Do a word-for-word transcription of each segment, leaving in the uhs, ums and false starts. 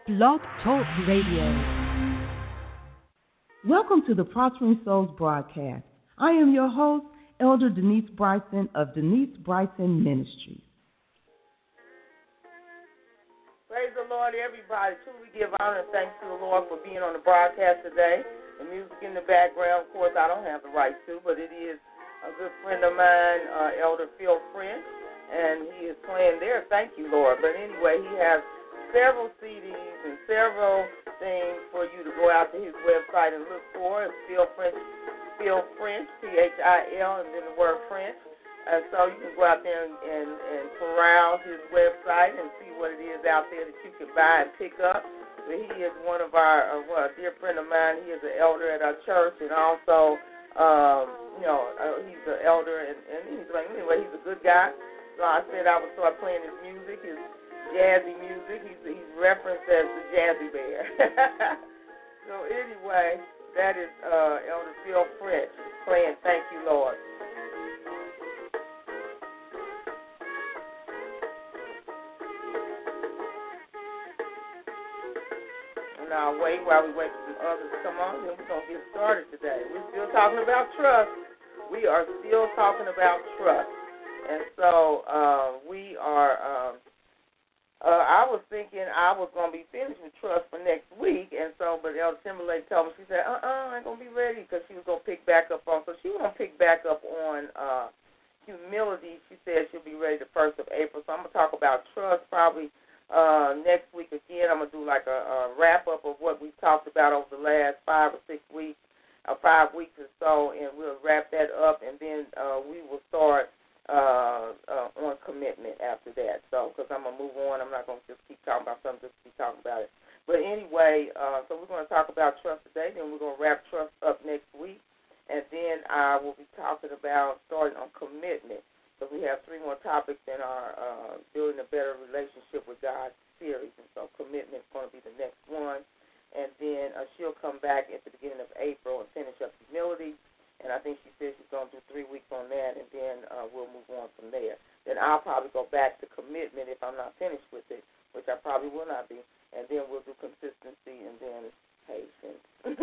Blog Talk Radio. Welcome to the Prospering Souls broadcast. I am your host, Elder Denise Bryson of Denise Bryson Ministries. Praise the Lord, everybody. Truly give honor and thanks to the Lord for being on the broadcast today. The music in the background, of course, I don't have the rights to, but it is a good friend of mine, uh, Elder Phil French, and he is playing there. Thank you, Lord. But anyway, he has several C Ds and several things for you to go out to his website and look for. It's Phil French, Phil French, P H I L, and then the word French. And so you can go out there and, and, and peruse his website and see what it is out there that you can buy and pick up. But he is one of our, uh, well, a dear friend of mine. He is an elder at our church, and also, um, you know, uh, he's an elder, and, and he's like, anyway, he's a good guy. So I said I would start playing his music, his jazzy music. He's, he's referenced as the Jazzy Bear. So anyway, that is uh, Elder Phil French playing Thank You, Lord. Now wait while we wait for some others to come on, then we're going to get started today. We're still talking about trust. We are still talking about trust. And so uh, we are, um, uh, I was thinking I was going to be finished with trust for next week. And so, but Elder Timberlake told me, she said, uh-uh, I ain't going to be ready, because she was going to pick back up on, so she was going to pick back up on uh, humility. She said she'll be ready the first of April. So I'm going to talk about trust probably Uh, next week again. I'm going to do like a, a wrap-up of what we've talked about over the last five or six weeks, uh, five weeks or so, and we'll wrap that up, and then uh, we will start uh, uh, on commitment after that. So, because I'm going to move on. I'm not going to just keep talking about something, just keep talking about it. But anyway, uh, so we're going to talk about trust today, then we're going to wrap trust up next week, and then I will be talking about starting on commitment. So we have three more topics in our uh, Building a Better Relationship with God series. And so commitment is going to be the next one. And then uh, she'll come back at the beginning of April and finish up humility. And I think she said she's going to do three weeks on that, and then uh, we'll move on from there. Then I'll probably go back to commitment if I'm not finished with it, which I probably will not be. And then we'll do consistency and then patience.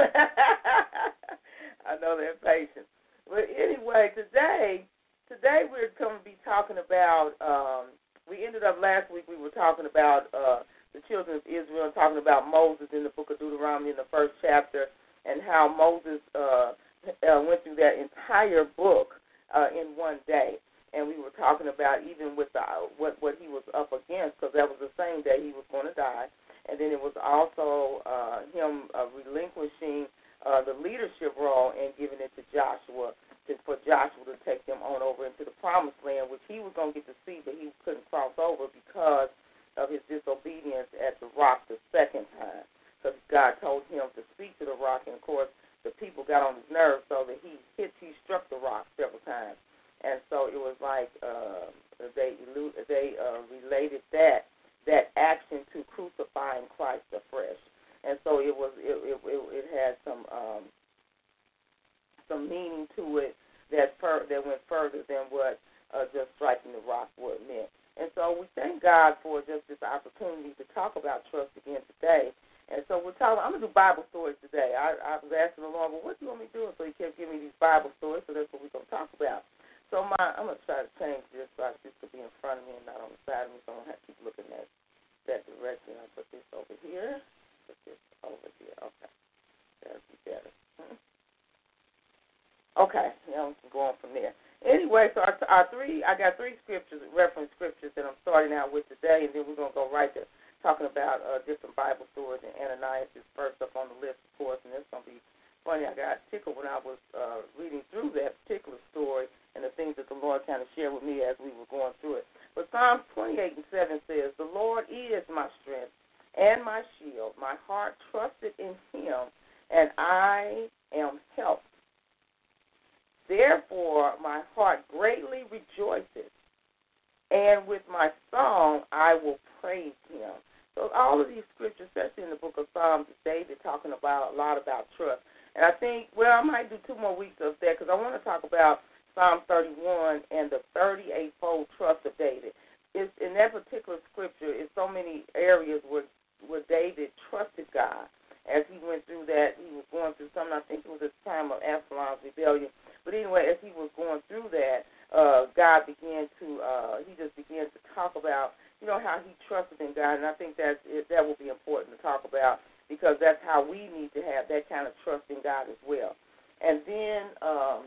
I know they're patient. But anyway, today... Today we're going to be talking about, um, we ended up last week, we were talking about uh, the children of Israel and talking about Moses in the book of Deuteronomy in the first chapter, and how Moses uh, uh, went through that entire book uh, in one day. And we were talking about even with the, what, what he was up against, because that was the same day he was going to die. And then it was also uh, him uh, relinquishing uh, the leadership role and giving it to Joshua, for Joshua to take them on over into the promised land, which he was going to get to see, but he couldn't cross over because of his disobedience at the rock the second time. Because God told him to speak to the rock, and, of course, the people got on his nerves, so that he hit, he struck the rock several times. And so it was like uh, they they uh, related that that action to crucifying Christ afresh. And so it was it it, it, it had some um, some meaning to it that fur- that went further than what uh, just striking the rock would meant. And so we thank God for just this opportunity to talk about trust again today. And so we're talking. I'm gonna do Bible stories today. I, I was asking the Lord, well, what do you want me to do? So He kept giving me these Bible stories. So that's what we're gonna talk about. So my, I'm gonna try to change this so this could be in front of me and not on the side of me, so I don't have to keep looking at that direction. I put this over here. Put this over here. Okay, that'll be better. Hmm. Okay, now we can go on from there. Anyway, so our, our three, I got three scriptures, reference scriptures that I'm starting out with today, and then we're going to go right to talking about uh, different Bible stories, and Ananias is first up on the list, of course, and it's going to be funny. I got tickled when I was uh, reading through that particular story and the things that the Lord kind of shared with me as we were going through it. But Psalms twenty-eight and seven says, "The Lord is my strength and my shield. My heart trusted in Him, and I am helped. Therefore, my heart greatly rejoices, and with my song I will praise Him." So all of these scriptures, especially in the book of Psalms, is David talking about a lot about trust. And I think, well, I might do two more weeks of that because I want to talk about Psalm thirty-one and the thirty-eight-fold trust of David. It's, in that particular scripture, is so many areas where where David God, and I think that that will be important to talk about because that's how we need to have that kind of trust in God as well. And then, um,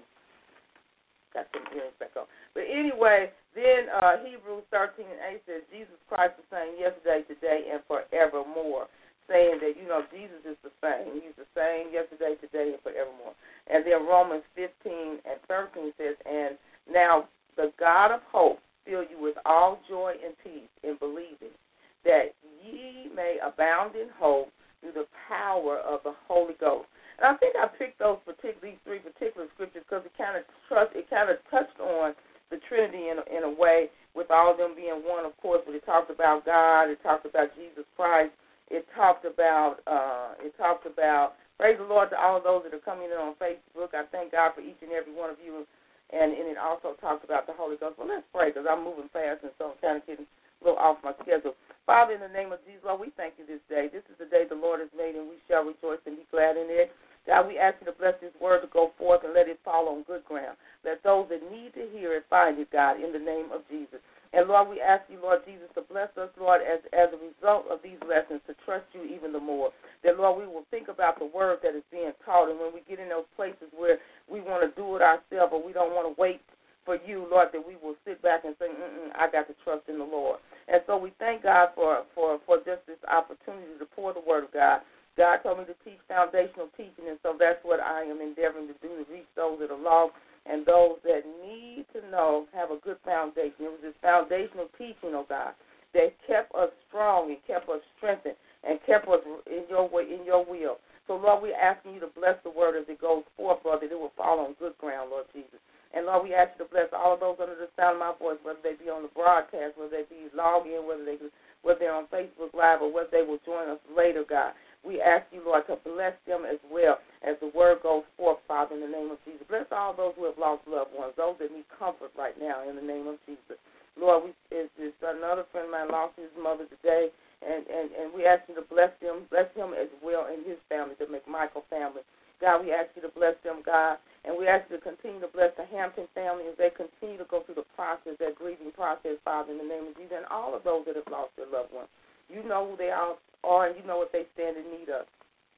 got some earrings back on. But anyway, then uh, Hebrews thirteen and eight says, Jesus Christ the same yesterday, today, and forevermore, saying that, you know, Jesus is the same. He's the same yesterday, today, and forevermore. And then Romans fifteen and thirteen says, and now the God of hope fill you with all joy and peace in believing, that ye may abound in hope through the power of the Holy Ghost. And I think I picked those particular, these three particular scriptures because it kind of trust, it kind of touched on the Trinity in a, in a way, with all of them being one, of course. But it talked about God, it talked about Jesus Christ, it talked about, uh, it talked about. Praise the Lord to all of those that are coming in on Facebook. I thank God for each and every one of you. And, and it also talked about the Holy Ghost. Well, let's pray because I'm moving fast and so I'm kind of getting a little off my schedule. Father, in the name of Jesus, Lord, we thank you this day. This is the day the Lord has made, and we shall rejoice and be glad in it. God, we ask you to bless this word to go forth and let it fall on good ground. Let those that need to hear it find it, God, in the name of Jesus. And, Lord, we ask you, Lord Jesus, to bless us, Lord, as, as a result of these lessons, to trust you even the more. That, Lord, we will think about the word that is being taught, and when we get in those places where we want to do it ourselves or we don't want to wait for you, Lord, that we will sit back and say, mm-mm, I got to trust in the Lord. And so we thank God for, for, for just this opportunity to pour the word of God. God told me to teach foundational teaching, and so that's what I am endeavoring to do, to reach those that are lost and those that need to know, have a good foundation. It was this foundational teaching, oh God, that kept us strong and kept us strengthened and kept us in your way, in your will. So, Lord, we're asking you to bless the word as it goes forth, Lord, that it will fall on good ground, Lord Jesus. And, Lord, we ask you to bless all of those under the sound of my voice, whether they be on the broadcast, whether they be logged in, whether, they, whether they're on Facebook Live, or whether they will join us later, God. We ask you, Lord, to bless them as well as the word goes forth, Father, in the name of Jesus. Bless all those who have lost loved ones, those that need comfort right now, in the name of Jesus. Lord, we, it's, it's another friend of mine lost his mother today, and, and, and we ask you to bless them, bless him as well and his family, the McMichael family. God, we ask you to bless them, God, and we ask you to continue to bless the Hampton family as they continue to go through the process, that grieving process, Father, in the name of Jesus, and all of those that have lost their loved ones. You know who they are, and you know what they stand in need of.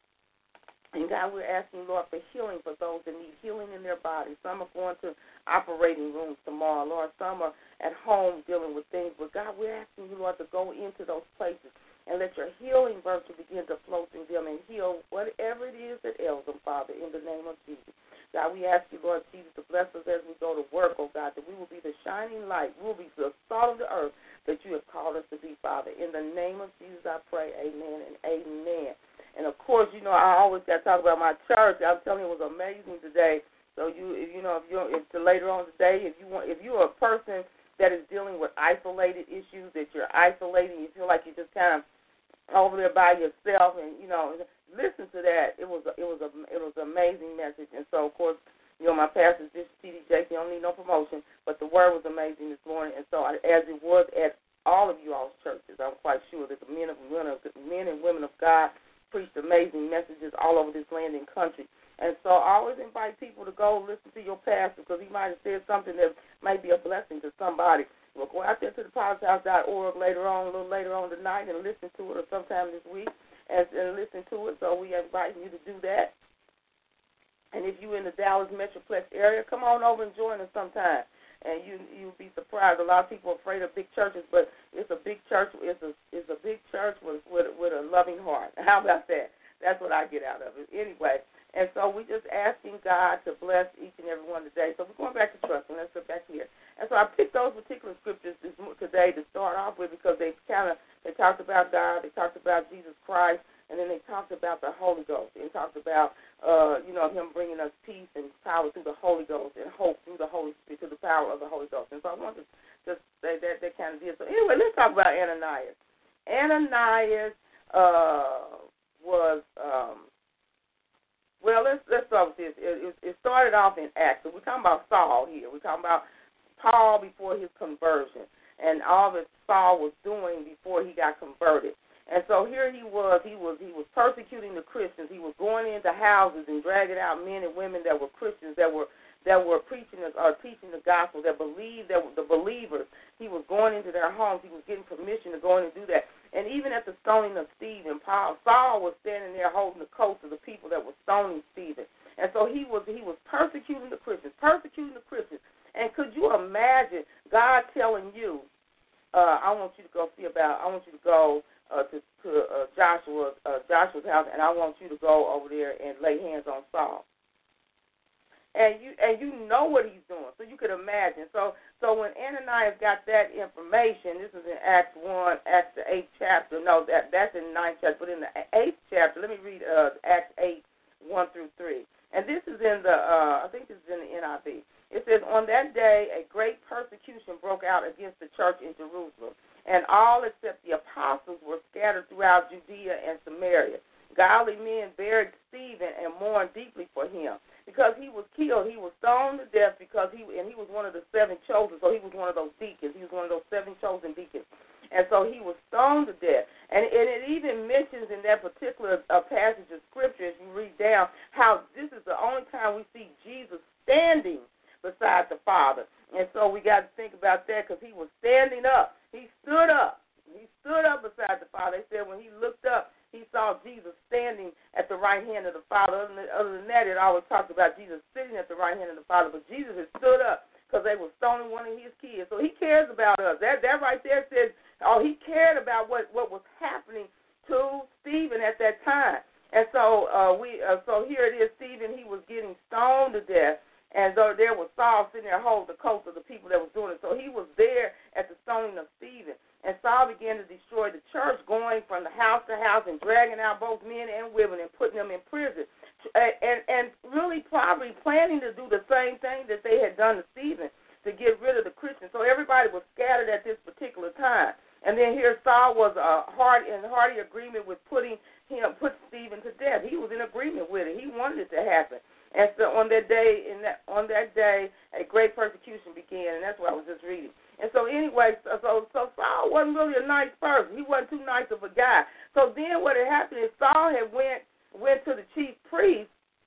And, God, we're asking, Lord, for healing for those that need healing in their bodies. Some are going to operating rooms tomorrow, Lord. Some are at home dealing with things. But, God, we're asking you, Lord, to go into those places and let your healing virtue begin to flow through them and heal whatever it is that ails them, Father, in the name of Jesus. God, we ask you, Lord Jesus, to bless us as we go to work, oh God, that we will be the shining light. We will be the salt of the earth that you have called us to be, Father. In the name of Jesus, I pray, amen and amen. And, of course, you know, I always got to talk about my church. I'm telling you, it was amazing today. So, you if, you know, if you're if later on today, if, you want, if you're a person that is dealing with isolated issues, that you're isolating, you feel like you're just kind of over there by yourself, and, you know, listen to that. It was a, it was a it was an amazing message. And so, of course, you know, my pastor, Bishop T D Jakes, he don't need no promotion, but the word was amazing this morning. And so, as it was at all of you all's churches, I'm quite sure that the men, of, men and women of God preached amazing messages all over this land and country. And so I always invite people to go listen to your pastor because he might have said something that might be a blessing to somebody. We'll go out there to the potter's house dot org later on, a little later on tonight, and listen to it, or sometime this week, and, and listen to it. So we invite you to do that. And if you're in the Dallas Metroplex area, come on over and join us sometime. And you you'll be surprised. A lot of people are afraid of big churches, but it's a big church. It's a it's a big church with with, with a loving heart. How about that? That's what I get out of it. Anyway, and so we're just asking God to bless each and every one today. So we're going back to trusting. Let's get back here. And so I picked those particular scriptures this, today to start off with because they kind of they talked about God, they talked about Jesus Christ, and then they talked about the Holy Ghost. They talked about, uh, you know, him bringing us peace and power through the Holy Ghost and hope through the Holy Spirit, through the power of the Holy Ghost. And so I wanted to just say that that kind of did. So anyway, let's talk about Ananias. Ananias uh, was, um, well, let's let's start with this. It, it, it started off in Acts. So we're talking about Saul here. We're talking about Paul before his conversion and all that Saul was doing before he got converted. And so here he was, he was he was persecuting the Christians. He was going into houses and dragging out men and women that were Christians, that were that were preaching or teaching the gospel, that believed, that were the believers. He was going into their homes. He was getting permission to go in and do that. And even at the stoning of Stephen, Paul, Saul was standing there holding the coats of the people that were stoning Stephen. And so he was he was persecuting the Christians, persecuting the Christians. And could you imagine God telling you, uh, I want you to go see about, I want you to go uh, to, to uh, Joshua, uh, Joshua's house, and I want you to go over there and lay hands on Saul. And you and you know what he's doing, so you could imagine. So so when Ananias got that information, this is in Acts one, Acts the eighth chapter. No, that that's in the ninth chapter, but in the eighth chapter, let me read uh, Acts eight, one through three. And this is in the, uh, I think this is in the N I V. It says, on that day, a great persecution broke out against the church in Jerusalem, and all except the apostles were scattered throughout Judea and Samaria. Godly men buried Stephen and mourned deeply for him. Because he was killed, he was stoned to death because he and he was one of the seven chosen. So he was one of those deacons. He was one of those seven chosen deacons, and so he was stoned to death. And, and it even mentions in that particular uh, passage of scripture, as you read down, how this is the only time we see Jesus standing beside the Father. And so we got to think about that because he was standing up. He stood up. He stood up beside the Father. They said when he looked up, he saw Jesus standing at the right hand of the Father. Other than, other than that, it always talks about Jesus sitting at the right hand of the Father. But Jesus had stood up because they were stoning one of his kids. So he cares about us. That that right there says, oh, he cared about what, what was happening to Stephen at that time. And so uh, we uh, so here it is, Stephen, he was getting stoned to death. And though there was Saul sitting there holding the coats of the people that was doing it. So he was there at the stoning of Stephen. And Saul began to destroy the church, going from the house to house and dragging out both men and women and putting them in prison. And, and really probably planning to do the same thing that they had done to Stephen, to get rid of the Christians. So everybody was scattered at this particular time. And then here Saul was uh, hard in hearty agreement with putting him, put Stephen to death. He was in agreement with it. He wanted it to happen. And so on that day, in that, on that day, a great persecution began, and that's what I was just reading. And so anyway, so, so so Saul wasn't really a nice person. He wasn't too nice of a guy. So then what had happened is Saul had went went to the chief priest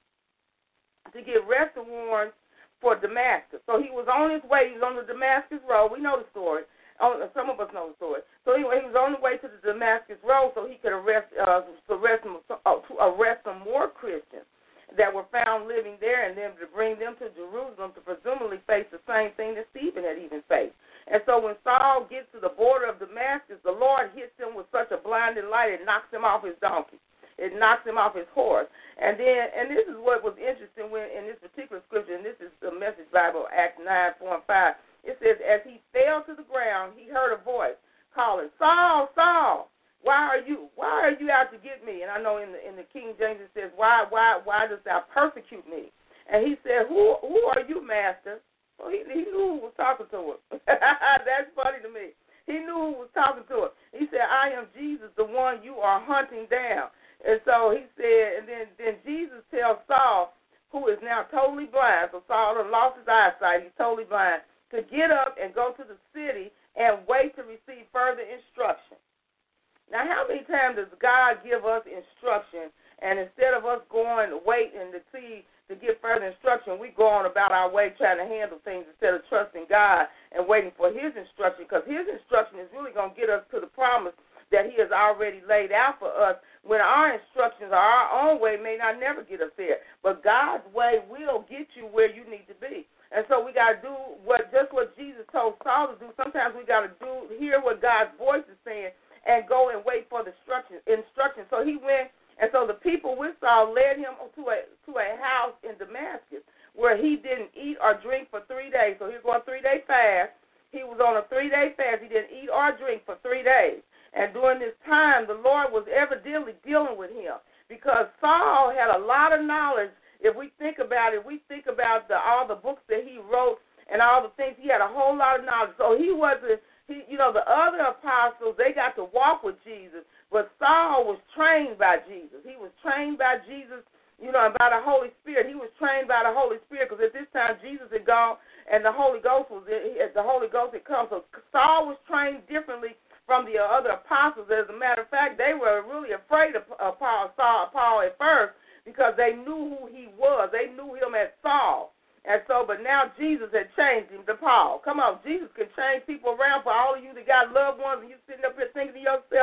to get arrest warrants for Damascus. So he was on his way. He was on the Damascus road. We know the story. Some of us know the story. So anyway, he was on the way to the Damascus road so he could arrest uh, to arrest some, uh, to arrest some more Christians that were found living there, and then to bring them to Jerusalem to presumably face the same thing that Stephen had even faced. And so when Saul gets to the border of Damascus, the Lord hits him with such a blinding light, it knocks him off his donkey. It knocks him off his horse. And then, and this is what was interesting when in this particular scripture, and this is the Message Bible, Acts nine, four, and five. It says, as he fell to the ground, he heard a voice calling, Saul, Saul, why are you, why are you out to get me? And I know in the in the King James it says, why, why, why dost thou persecute me? And he said, who, who are you, master? So he, he knew who was talking to him. That's funny to me. He knew who was talking to him. He said, I am Jesus, the one you are hunting down. And so he said, and then, then Jesus tells Saul, who is now totally blind, so Saul had lost his eyesight, he's totally blind, to get up and go to the city and wait to receive further instruction. Now, how many times does God give us instruction, and instead of us going to wait and to see, to get further instruction, we go on about our way trying to handle things instead of trusting God and waiting for his instruction, because his instruction is really going to get us to the promise that he has already laid out for us, when our instructions or our own way may not never get us there. But God's way will get you where you need to be. And so we got to do what just what Jesus told Saul to do. Sometimes we got to do hear what God's voice is saying and go and wait for the instruction. instruction. So he went, and so the people with Saul led him to a to a house in Damascus where he didn't eat or drink for three days. So he was going three-day fast. He was on a three-day fast. He didn't eat or drink for three days. And during this time, the Lord was evidently dealing with him because Saul had a lot of knowledge. If we think about it, we think about the, all the books that he wrote and all the things. He had a whole lot of knowledge. So he wasn't, he, you know, the other apostles, they got to walk with Jesus, but Saul was trained by Jesus. He was trained by Jesus, you know, and by the Holy Spirit. He was trained by the Holy Spirit because at this time Jesus had gone and the Holy Ghost was the Holy Ghost had come. So Saul was trained differently from the other apostles. As a matter of fact, they were really afraid of uh, Paul, Saul, Paul at first because they knew who he was. They knew him as Saul. And so, but now Jesus had changed him to Paul. Come on, Jesus can change people around. For all of you that got loved ones and you sitting up here thinking to yourself,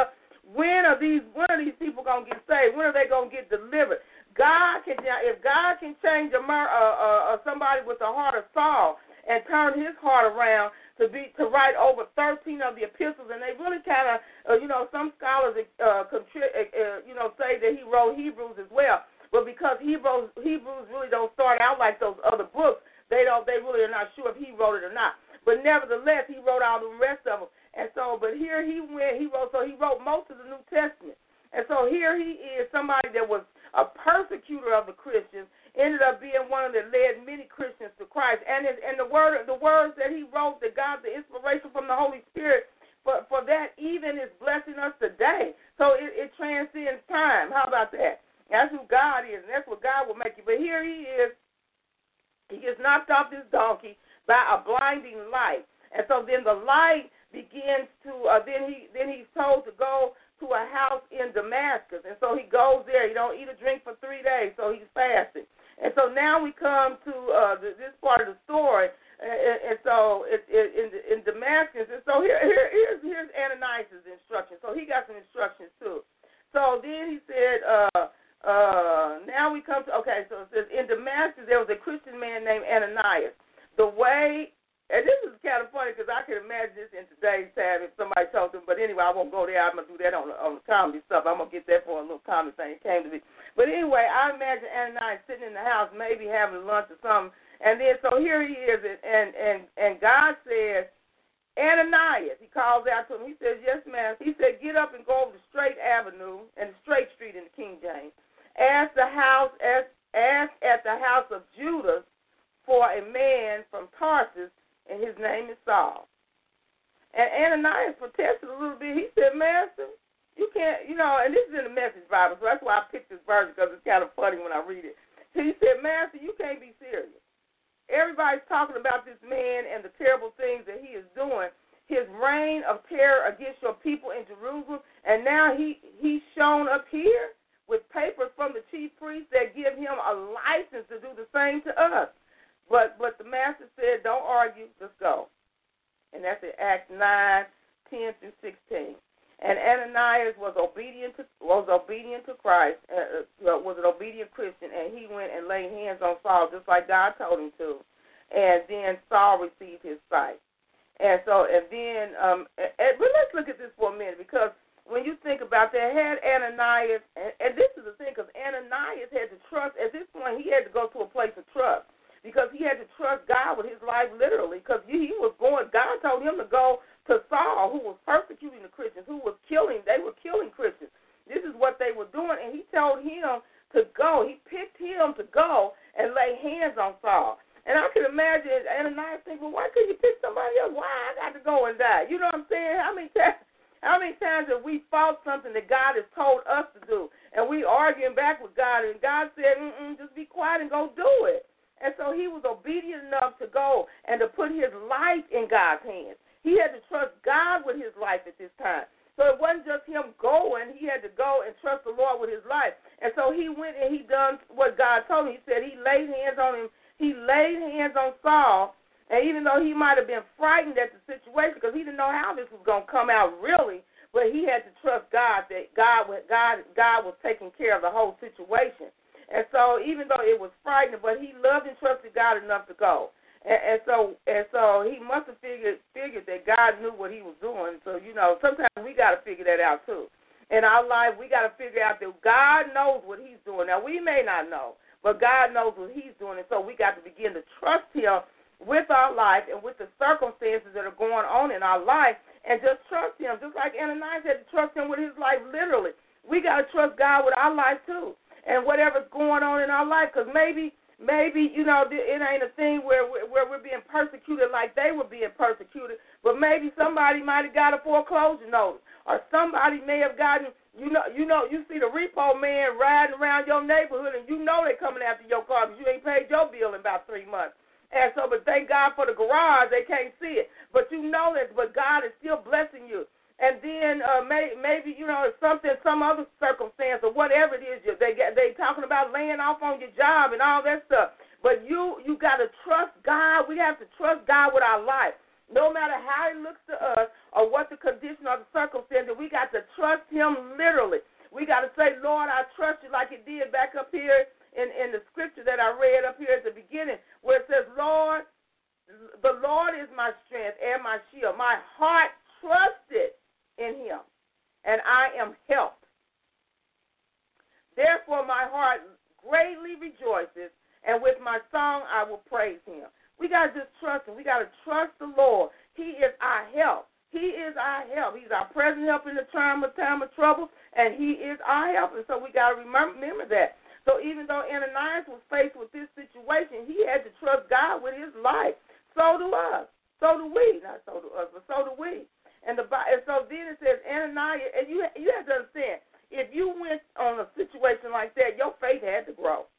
When are these when are these people gonna get saved? When are they gonna get delivered? God can if God can change a uh, uh, somebody with the heart of Saul and turn his heart around to be to write over thirteen of the epistles, and they really kind of uh, you know some scholars uh, contri- uh, you know say that he wrote Hebrews as well, but because Hebrews Hebrews really don't start out like those other books, they don't they really are not sure if he wrote it or not. But nevertheless, he wrote all the rest of them. And so, but here he went, he wrote, so he wrote most of the New Testament. And so here he is, somebody that was a persecutor of the Christians, ended up being one of that led many Christians to Christ. And his, and the word, the words that he wrote, that God, the inspiration from the Holy Spirit, for, for that even is blessing us today. So it, it transcends time. How about that? That's who God is, and that's what God will make you. But here he is, he gets knocked off this donkey by a blinding light. And so then the light begins to, uh, then he then he's told to go to a house in Damascus. And so he goes there. He don't eat or drink for three days, so he's fasting. And so now we come to uh, the, this part of the story. And, and so it, it, in, in Damascus, and so here, here here's, here's Ananias' instructions. So he got some instructions too. So then he said, uh, uh, now we come to, okay, so it says, in Damascus there was a Christian man named Ananias. The way, and this is kind of funny because I can imagine this in today's time if somebody told them, but anyway, I won't go there. I'm going to do that on the, on the comedy stuff. I'm going to get that for a little comedy thing. It came to me. But anyway, I imagine Ananias sitting in the house, maybe having lunch or something, and then so here he is, and, and, and God says, Ananias, he calls out to him. He says, yes, ma'am. He said, get up and go over the straight avenue and the straight street in the King James. Ask the house, ask, ask at the house of Judas for a man from Tarsus, and his name is Saul. And Ananias protested a little bit. He said, Master, you can't, you know, and this is in the Message Bible, so that's why I picked this verse because it's kind of funny when I read it. So he said, Master, you can't be serious. Everybody's talking about this man and the terrible things that he is doing, his reign of terror against your people in Jerusalem, and now he he's shown up here with papers from the chief priests that give him a license to do the same to us. But but the master said, don't argue, just go. And that's in Acts nine, ten through sixteen. And Ananias was obedient to was obedient to Christ, uh, was an obedient Christian, and he went and laid hands on Saul just like God told him to. And then Saul received his sight. And so, and then, um, and, but let's look at this for a minute, because when you think about that, had Ananias, and, and this is the thing, because Ananias had to trust, at this point he had to go to a place of trust. Because he had to trust God with his life literally, because he was going, God told him to go to Saul, who was persecuting the Christians, who was killing, they were killing Christians. This is what they were doing, and he told him to go. He picked him to go and lay hands on Saul. And I can imagine Ananias thinking, well, why couldn't you pick somebody else? Why I got to go and die? You know what I'm saying? How many times, how many times have we fought something that God has told us to do, and we arguing back with God, and God said, mm-mm, just be quiet and go do it. And so he was obedient enough to go and to put his life in God's hands. He had to trust God with his life at this time. So it wasn't just him going. He had to go and trust the Lord with his life. And so he went and he done what God told him. He said he laid hands on him. He laid hands on Saul. And even though he might have been frightened at the situation because he didn't know how this was going to come out really, but he had to trust God that God, God, God was taking care of the whole situation. And so even though it was frightening, but he loved and trusted God enough to go. And, and so and so he must have figured figured that God knew what he was doing. So, you know, sometimes we got to figure that out too. In our life, we got to figure out that God knows what he's doing. Now, we may not know, but God knows what he's doing. And so we got to begin to trust him with our life and with the circumstances that are going on in our life, and just trust him. Just like Ananias had to trust him with his life literally. We got to trust God with our life too. And whatever's going on in our life, because maybe, maybe you know, it ain't a thing where we're, where we're being persecuted like they were being persecuted, but maybe somebody might have got a foreclosure notice, or somebody may have gotten, you know, you know, you see the repo man riding around your neighborhood, and you know they're coming after your car because you ain't paid your bill in about three months. And so, but thank God for the garage, they can't see it. But you know that, but God is still blessing you. And then uh, may, maybe, you know, something, some other circumstance or whatever it is, they get, they talking about laying off on your job and all that stuff. But you you got to trust God. We have to trust God with our life. No matter how it looks to us or what the condition or the circumstance, we got to trust him literally. We got to say, Lord, I trust you, like it did back up here in, in the scripture that I read up here at the beginning, where it says, Lord, the Lord is my strength and my shield. My heart trusted in him, and I am helped. Therefore, my heart greatly rejoices, and with my song I will praise him. We got to just trust him. We got to trust the Lord. He is our help. He is our help. He's our present help in the time of time of trouble, and he is our help. And so we got to remember that. So even though Ananias was faced with this situation, he had to trust God with his life. So do us. So do we. Not so do us, but so do we. And the and so then it says Ananias, and you you have to understand, if you went on a situation like that, your faith had to grow.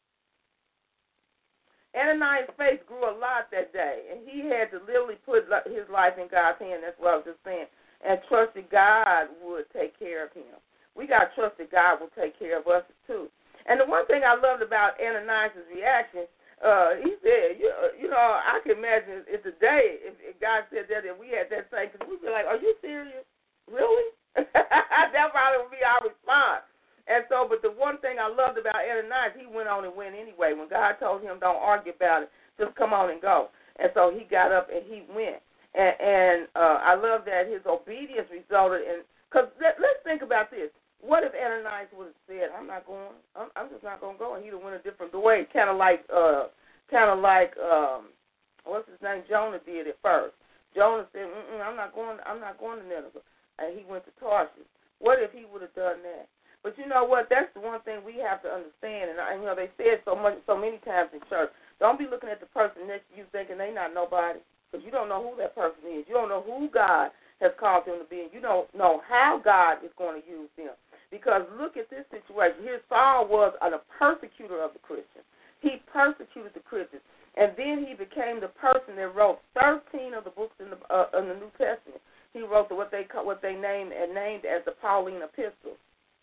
Ananias' faith grew a lot that day, and he had to literally put his life in God's hand. That's what I was just saying. And trusted God would take care of him. We got to trust that God will take care of us, too. And the one thing I loved about Ananias' reaction, uh, he said, you, you know, I can imagine if today, if, if God said that, and we had that same, because we'd be like, are you serious? Really? That probably would be our response. And so, but the one thing I loved about Ananias, he went on and went anyway. When God told him, don't argue about it, just come on and go. And so he got up and he went. And, and uh, I love that his obedience resulted in, because let, let's think about this. What if Ananias would have said, I'm not going, I'm, I'm just not going to go, and he'd have went a different way, kind of like, uh, kind of like, um, what's his name, Jonah did at first. Jonah said, Mm-mm, I'm not going, I'm not going to Nineveh, and he went to Tarshish. What if he would have done that? But you know what? That's the one thing we have to understand. And, I, you know, they say it so much, so many times in church. Don't be looking at the person next to you thinking they not nobody, because you don't know who that person is. You don't know who God has called them to be, and you don't know how God is going to use them. Because look at this situation. Here Saul was a persecutor of the Christians. He persecuted the Christians. And then he became the person that wrote thirteen of the books in the, uh, in the New Testament. He wrote the, what they what they named and named as the Pauline epistles.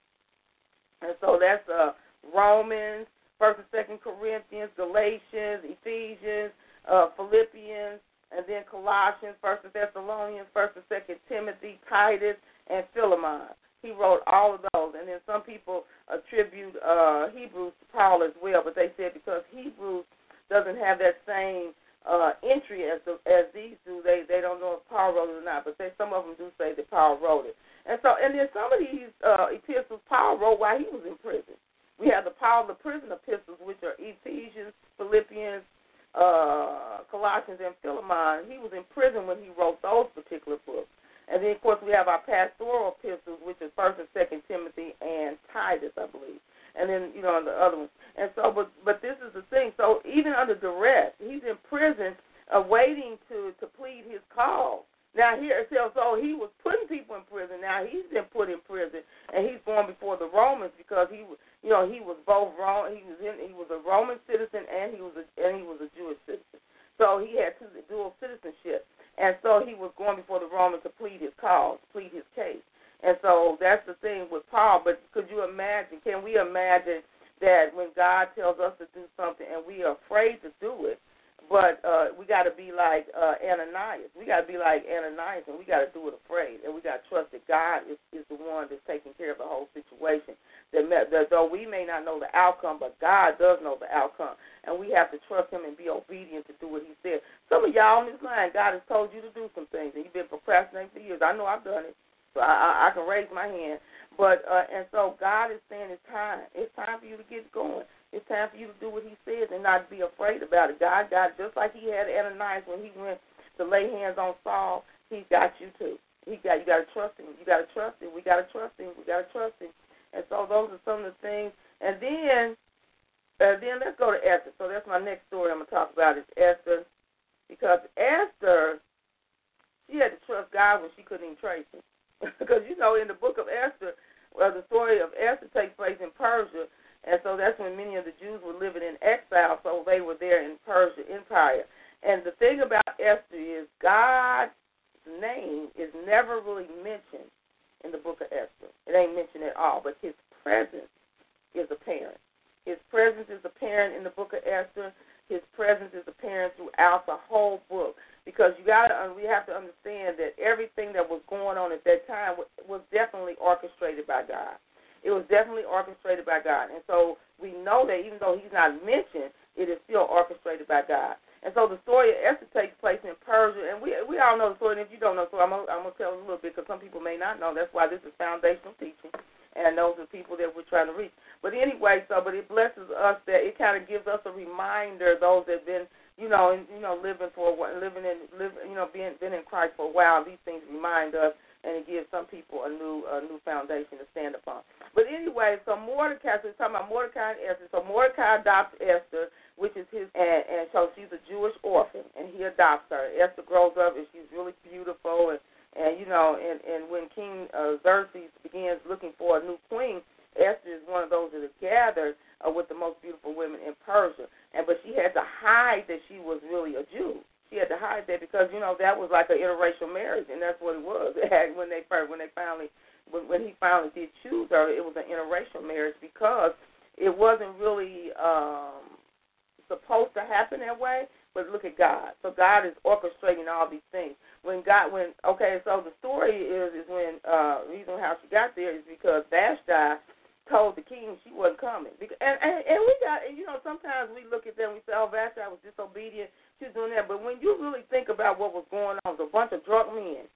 And so that's uh, Romans, First and Second Corinthians, Galatians, Ephesians, uh, Philippians, and then Colossians, First and Thessalonians, First and Second Timothy, Titus, and Philemon. He wrote all of those. And then some people attribute uh, Hebrews to Paul as well, but they said because Hebrews doesn't have that same uh, entry as the, as these do, they they don't know if Paul wrote it or not. But they, some of them do say that Paul wrote it. And so, and then some of these uh, epistles Paul wrote while he was in prison. We have the Paul the prison epistles, which are Ephesians, Philippians, uh, Colossians, and Philemon. He was in prison when he wrote those particular books. And then, of course, we have our pastoral epistles, which is First and Second Timothy and Titus, I believe. And then, you know, the other ones. And so, but but this is the thing. So even under duress, he's in prison, uh, waiting to to plead his cause. Now here, so, so he was putting people in prison. Now he's been put in prison, and he's going before the Romans because he, you know, he was both wrong. He was in, he was a Roman citizen and he was a, and he was a Jewish citizen. So he had two dual citizenship, and so he was going before the Romans to plead his cause, plead his case. And so that's the thing with Paul. But could you imagine? Can we imagine that when God tells us to do something and we are afraid to do it? But uh, we got to be like uh, Ananias. We got to be like Ananias, and we got to do it afraid. And we got to trust that God is, is the one that's taking care of the whole situation. That, that though we may not know the outcome, but God does know the outcome. And we have to trust him and be obedient to do what he said. Some of y'all on this line, God has told you to do some things, and you've been procrastinating for years. I know I've done it, so I, I, I can raise my hand. But uh, and so God is saying it's time. It's time for you to get going. It's time for you to do what he says and not be afraid about it. God got it. Just like he had Ananias when he went to lay hands on Saul, he's got you too. He got you got to trust him. You got to trust him. We got to trust him. We got to trust him. And so those are some of the things. And then, uh, then let's go to Esther. So that's my next story I'm gonna talk about is Esther, because Esther, she had to trust God when she couldn't even trace him. Because you know in the book of Esther, well, the story of Esther takes place in Persia. And so that's when many of the Jews were living in exile, so they were there in Persia Empire. And the thing about Esther is God's name is never really mentioned in the book of Esther. It ain't mentioned at all, but his presence is apparent. His presence is apparent in the book of Esther. His presence is apparent throughout the whole book. Because you got to, we have to understand that everything that was going on at that time was, was definitely orchestrated by God. It was definitely orchestrated by God. And so we know that even though he's not mentioned, it is still orchestrated by God. And so the story of Esther takes place in Persia, and we we all know the story. And if you don't know the story, I'm going I'm to tell you a little bit because some people may not know. That's why this is foundational teaching, and those are people that we're trying to reach. But anyway, so but it blesses us that it kind of gives us a reminder, those that have been, you know, and, you know, living for a while, living in, living, you know, being been in Christ for a while. These things remind us, and it gives some people a new a new foundation to stand upon. But anyway, so Mordecai, so we're talking about Mordecai and Esther. So Mordecai adopts Esther, which is his, and, and so she's a Jewish orphan, and he adopts her. Esther grows up, and she's really beautiful, and, and you know, and, and when King uh, Xerxes begins looking for a new queen, Esther is one of those that are gathered uh, with the most beautiful women in Persia. And but she had to hide that she was really a Jew. She had to hide that because, you know, that was like an interracial marriage, and that's what it was. It had, when they first, when they finally, when, when he finally did choose her, it was an interracial marriage because it wasn't really um, supposed to happen that way. But look at God. So God is orchestrating all these things. When God, when okay, so the story is is when uh, reason how she got there is because Vashti told the king she wasn't coming. Because, and, and and we got, and you know, sometimes we look at them and we say, oh, Vashti was disobedient. She was doing that. But when you really think about what was going on, it was a bunch of drunk men.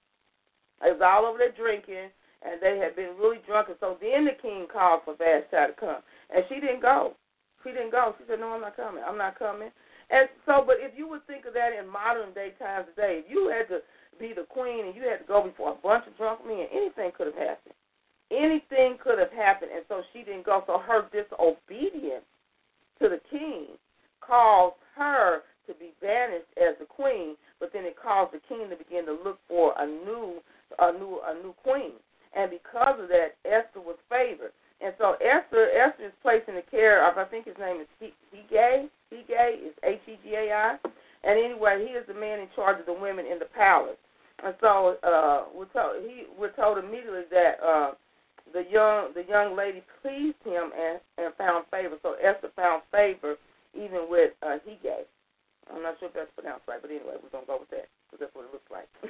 It was all over there drinking, and they had been really drunk. And so then the king called for Vashti to come. And she didn't go. She didn't go. She said, no, I'm not coming. I'm not coming. And so, but if you would think of that in modern day times today, if you had to be the queen and you had to go before a bunch of drunk men, anything could have happened. Anything could have happened, and so she didn't go. So her disobedience to the king caused her to be banished as the queen, but then it caused the king to begin to look for a new, a new, a new queen. And because of that, Esther was favored. And so Esther, Esther is placed in the care of, I think his name is Hegai. Hegai is H E G A I. And anyway, he is the man in charge of the women in the palace. And so uh, we're told he we're told immediately that. Uh, The young the young lady pleased him and, and found favor. So Esther found favor even with uh, Hegai. I'm not sure if that's pronounced right, but anyway, we're going to go with that because that's what it looks like.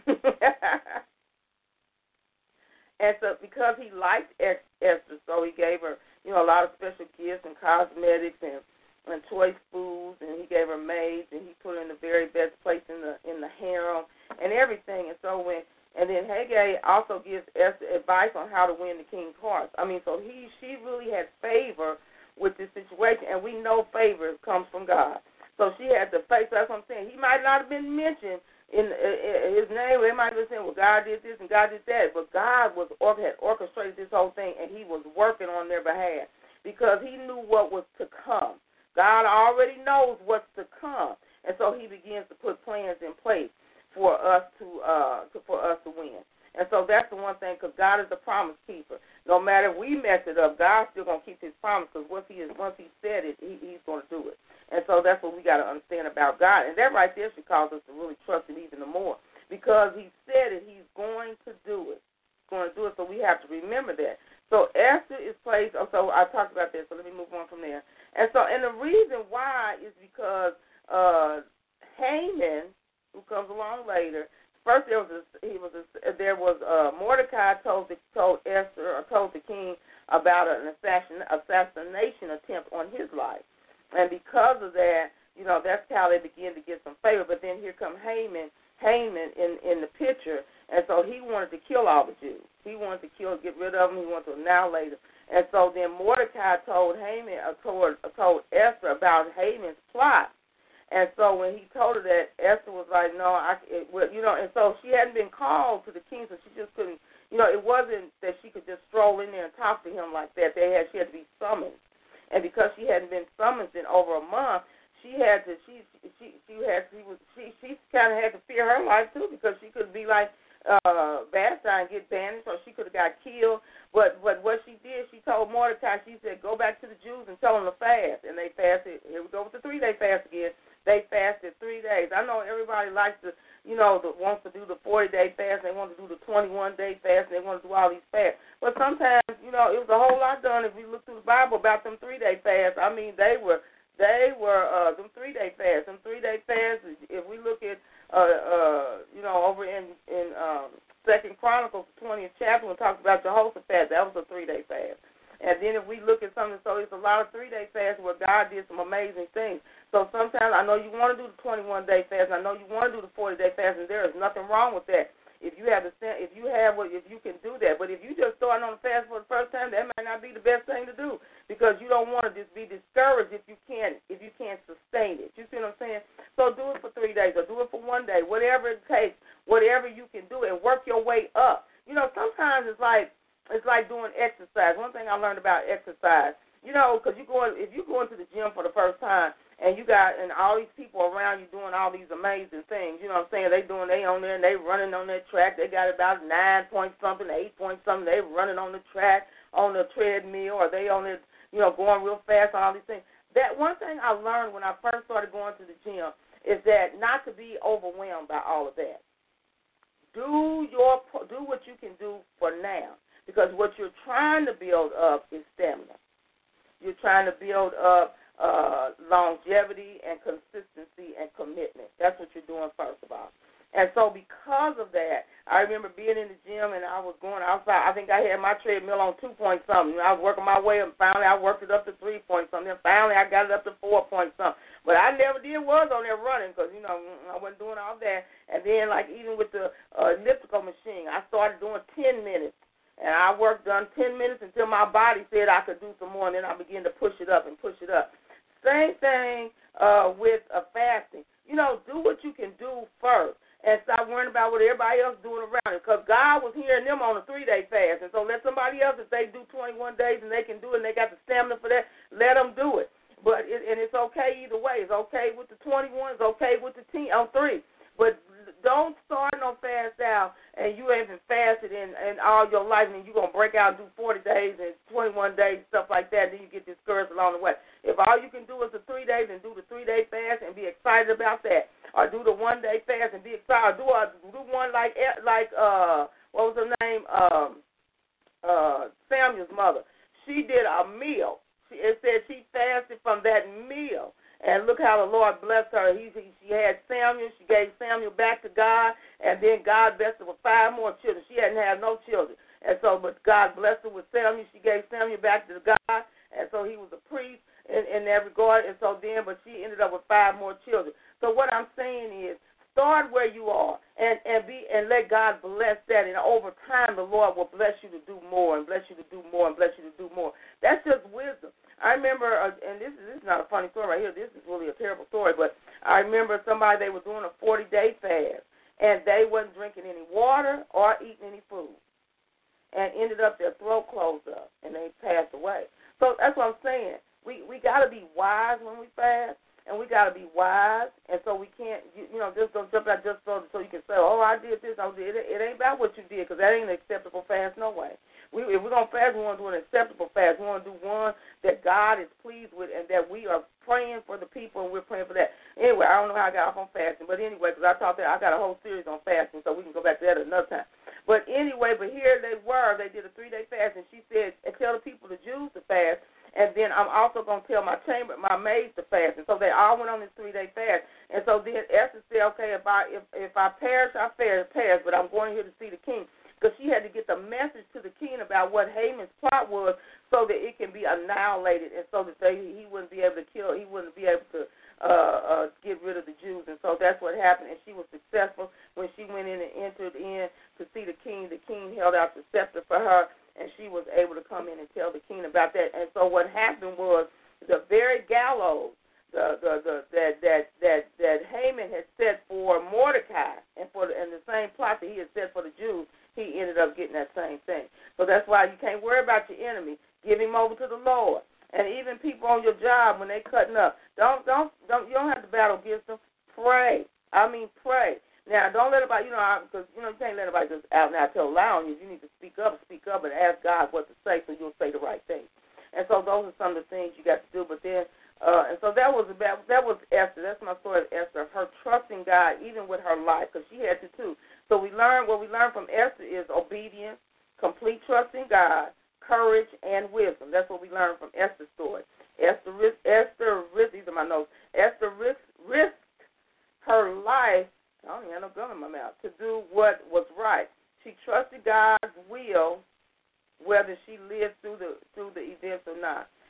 And so because he liked Esther, so he gave her, you know, a lot of special gifts and cosmetics and, and choice foods, and he gave her maids, and he put her in the very best place in the in the harem and everything. And so when And then Hegai also gives Esther advice on how to win the king's heart. I mean, so he, she really had favor with this situation, and we know favor comes from God. So she had the faith. So that's what I'm saying. He might not have been mentioned in, in his name. They might have been saying, well, God did this and God did that. But God was had orchestrated this whole thing, and he was working on their behalf because he knew what was to come. God already knows what's to come, and so he begins to put plans in place for us to uh to, for us to win. And so that's the one thing, because God is the promise keeper. No matter if we mess it up, God's still going to keep his promise, because once he is once he said it, he, he's going to do it. And so that's what we got to understand about God. And that right there should cause us to really trust him even more, because he said it, he's going to do it. He's going to do it, so we have to remember that. So Esther is placed, oh, so I talked about this, so let me move on from there. And so, and the reason why is because uh, Haman, who comes along later. First, there was a, he was a, there was a, Mordecai told the, told Esther or told the king about an assassin, assassination attempt on his life, and because of that, you know, that's how they begin to get some favor. But then here come Haman, Haman in in the picture, and so he wanted to kill all the Jews. He wanted to kill, get rid of them. He wanted to annihilate them. And so then Mordecai told Haman, uh, told, uh, told Esther about Haman's plot. And so when he told her that, Esther was like, no, I, it, well, you know, and so she hadn't been called to the king, so she just couldn't, you know, it wasn't that she could just stroll in there and talk to him like that. They had, she had to be summoned. And because she hadn't been summoned in over a month, she had to, she, she, she had, she was, she, she kind of had to fear her life too, because she could be like uh, Vashti and get banished, or she could have got killed. But, but what she did, she told Mordecai, she said, go back to the Jews and tell them to fast. And they fasted. Here we go with the three-day fast again. They fasted three days. I know everybody likes to, you know, the, wants to do the forty-day fast. They want to do the twenty-one day fast. And they want to do all these fasts. But sometimes, you know, it was a whole lot done if we look through the Bible about them three-day fasts. I mean, they were they were uh, them three-day fasts. Them three-day fasts, if we look at, uh, uh, you know, over in, in um, Second Chronicles, the twentieth chapter, when it talks about Jehoshaphat, that was a three-day fast. And then if we look at something, so it's a lot of three-day fasts where God did some amazing things. So sometimes I know you want to do the twenty-one day fast, and I know you want to do the forty day fast, and there is nothing wrong with that. If you have the, if you have what, if you can do that. But if you just starting on the fast for the first time, that might not be the best thing to do because you don't want to just be discouraged if you can't, if you can't sustain it. You see what I'm saying? So do it for three days or do it for one day, whatever it takes, whatever you can do, and work your way up. You know, sometimes it's like it's like doing exercise. One thing I learned about exercise, you know, because you go if you go into the gym for the first time. And you got and all these people around you doing all these amazing things. You know what I'm saying? They doing they on there and they running on that track. They got about nine point something, eight point something. They running on the track on the treadmill, or they on it, you know, going real fast on all these things. That one thing I learned when I first started going to the gym is that not to be overwhelmed by all of that. Do your do what you can do for now, because what you're trying to build up is stamina. You're trying to build up Uh, longevity and consistency and commitment. That's what you're doing first of all. And so because of that, I remember being in the gym and I was going outside. I think I had my treadmill on two point something. I was working my way up, and finally I worked it up to three point something. Then finally I got it up to four point something. But I never did was on there running because, you know, I wasn't doing all that. And then, like, even with the uh, elliptical machine, I started doing ten minutes. And I worked on ten minutes until my body said I could do some more, and then I began to push it up and push it up. Same thing uh, with uh, fasting. You know, do what you can do first and stop worrying about what everybody else is doing around it, because God was hearing them on a three-day fast. And so let somebody else, if they do twenty-one days and they can do it and they got the stamina for that, let them do it. But it, and it's okay either way. It's okay with the twenty-one. It's okay with the ten, on three. But don't start no fast out and you haven't fasted in, in all your life, and you're going to break out and do forty days and twenty-one days, stuff like that, then you get discouraged along the way. If all you can do is the three days and do the three-day fast and be excited about that, or do the one-day fast and be excited, or do, a, do one like, like uh, what was her name, um, uh, Samuel's mother. She did a meal. She, it said she fasted from that meal. And look how the Lord blessed her. He, he, she had Samuel. She gave Samuel back to God. And then God blessed her with five more children. She hadn't had no children. And so, but God blessed her with Samuel. She gave Samuel back to God. And so he was a priest in, in that regard. And so then, but she ended up with five more children. So what I'm saying is, start where you are and, and be and let God bless that. And over time, the Lord will bless you to do more and bless you to do more and bless you to do more. That's just wisdom. I remember, uh, and this is, this is not a funny story right here. This is really a terrible story, but I remember somebody, they were doing a forty-day fast, and they wasn't drinking any water or eating any food, and ended up their throat closed up, and they passed away. So that's what I'm saying. We we got to be wise when we fast, and we got to be wise, and so we can't, you, you know, just don't jump out just so, so you can say, oh, I did this, I did it. It ain't about what you did, because that ain't an acceptable fast no way. We, if we're going to fast, we want to do an acceptable fast. We want to do one that God is pleased with and that we are praying for the people and we're praying for that. Anyway, I don't know how I got off on fasting, but anyway, because I taught that, I got a whole series on fasting, so we can go back to that another time. But anyway, but here they were. They did a three-day fast, and she said, and tell the people, the Jews, to fast, and then I'm also going to tell my chamber, my maids to fast. And so they all went on this three-day fast. And so then Esther said, okay, if I if, if I perish, I perish, but I'm going here to see the king. Because she had to get the message to the king about what Haman's plot was so that it can be annihilated and so that they, he wouldn't be able to kill, he wouldn't be able to uh, uh, get rid of the Jews. And so that's what happened. And she was successful when she went in and entered in to see the king. The king held out the scepter for her, and she was able to come in and tell the king about that. And so what happened was the very gallows the, the, the, that, that, that, that Haman had set for Mordecai and for the, and the same plot that he had set for the Jews, he ended up getting that same thing. So that's why you can't worry about your enemy. Give him over to the Lord. And even people on your job, when they cutting up, don't don't don't you don't have to battle against them. Pray. I mean, pray. Now, don't let anybody, you know, because you know you can't let anybody just out and out tell a lie on you. You need to speak up, speak up, and ask God what to say so you'll say the right thing. And so those are some of the things you got to do. But then, uh, and so that was about that was Esther. That's my story of Esther. Her trusting God even with her life, because she had to too. So we learned, what we learned from Esther is obedience, complete trust in God, courage, and wisdom. That's what we learned from Esther's story. Esther, Esther, these are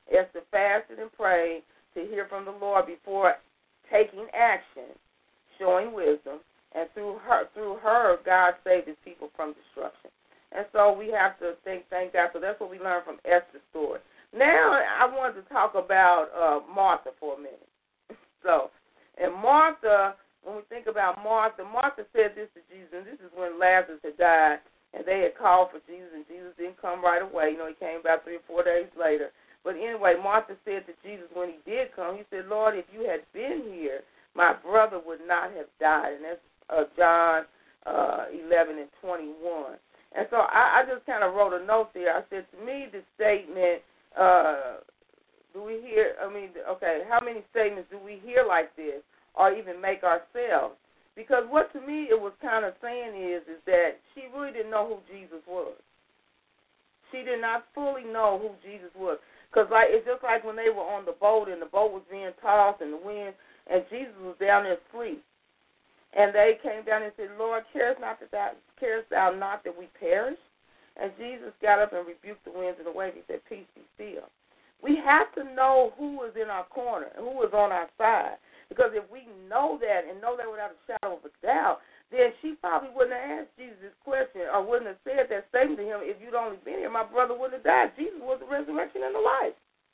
Esther fasted and prayed to hear from the Lord before taking action, showing wisdom, and through her, through her, God saved his people from destruction. And so we have to think, thank God. So that's what we learned from Esther's story. Now I wanted to talk about uh, Martha for a minute. So, and Martha, when we think about Martha, Martha said this to Jesus, and this is when Lazarus had died, and they had called for Jesus, and Jesus didn't come right away. You know, he came about three or four days later. But anyway, Martha said to Jesus when he did come, he said, Lord, if you had been here, my brother would not have died. And that's uh, John uh, eleven and twenty-one. And so I, I just kind of wrote a note there. I said, to me, the statement, uh, do we hear, I mean, okay, how many statements do we hear like this or even make ourselves? Because what to me it was kind of saying is, is that she really didn't know who Jesus was. She did not fully know who Jesus was. Because like, it's just like when they were on the boat and the boat was being tossed in the wind and Jesus was down there asleep. And they came down and said, Lord, carest not that thou, carest thou not that we perish? And Jesus got up and rebuked the winds and the waves. He said, peace, be still. We have to know who is in our corner and who is on our side. Because if we know that and know that without a shadow of a doubt, then she probably wouldn't have asked Jesus this question or wouldn't have said that statement to him, if you'd only been here, my brother wouldn't have died. Jesus was the resurrection and the life.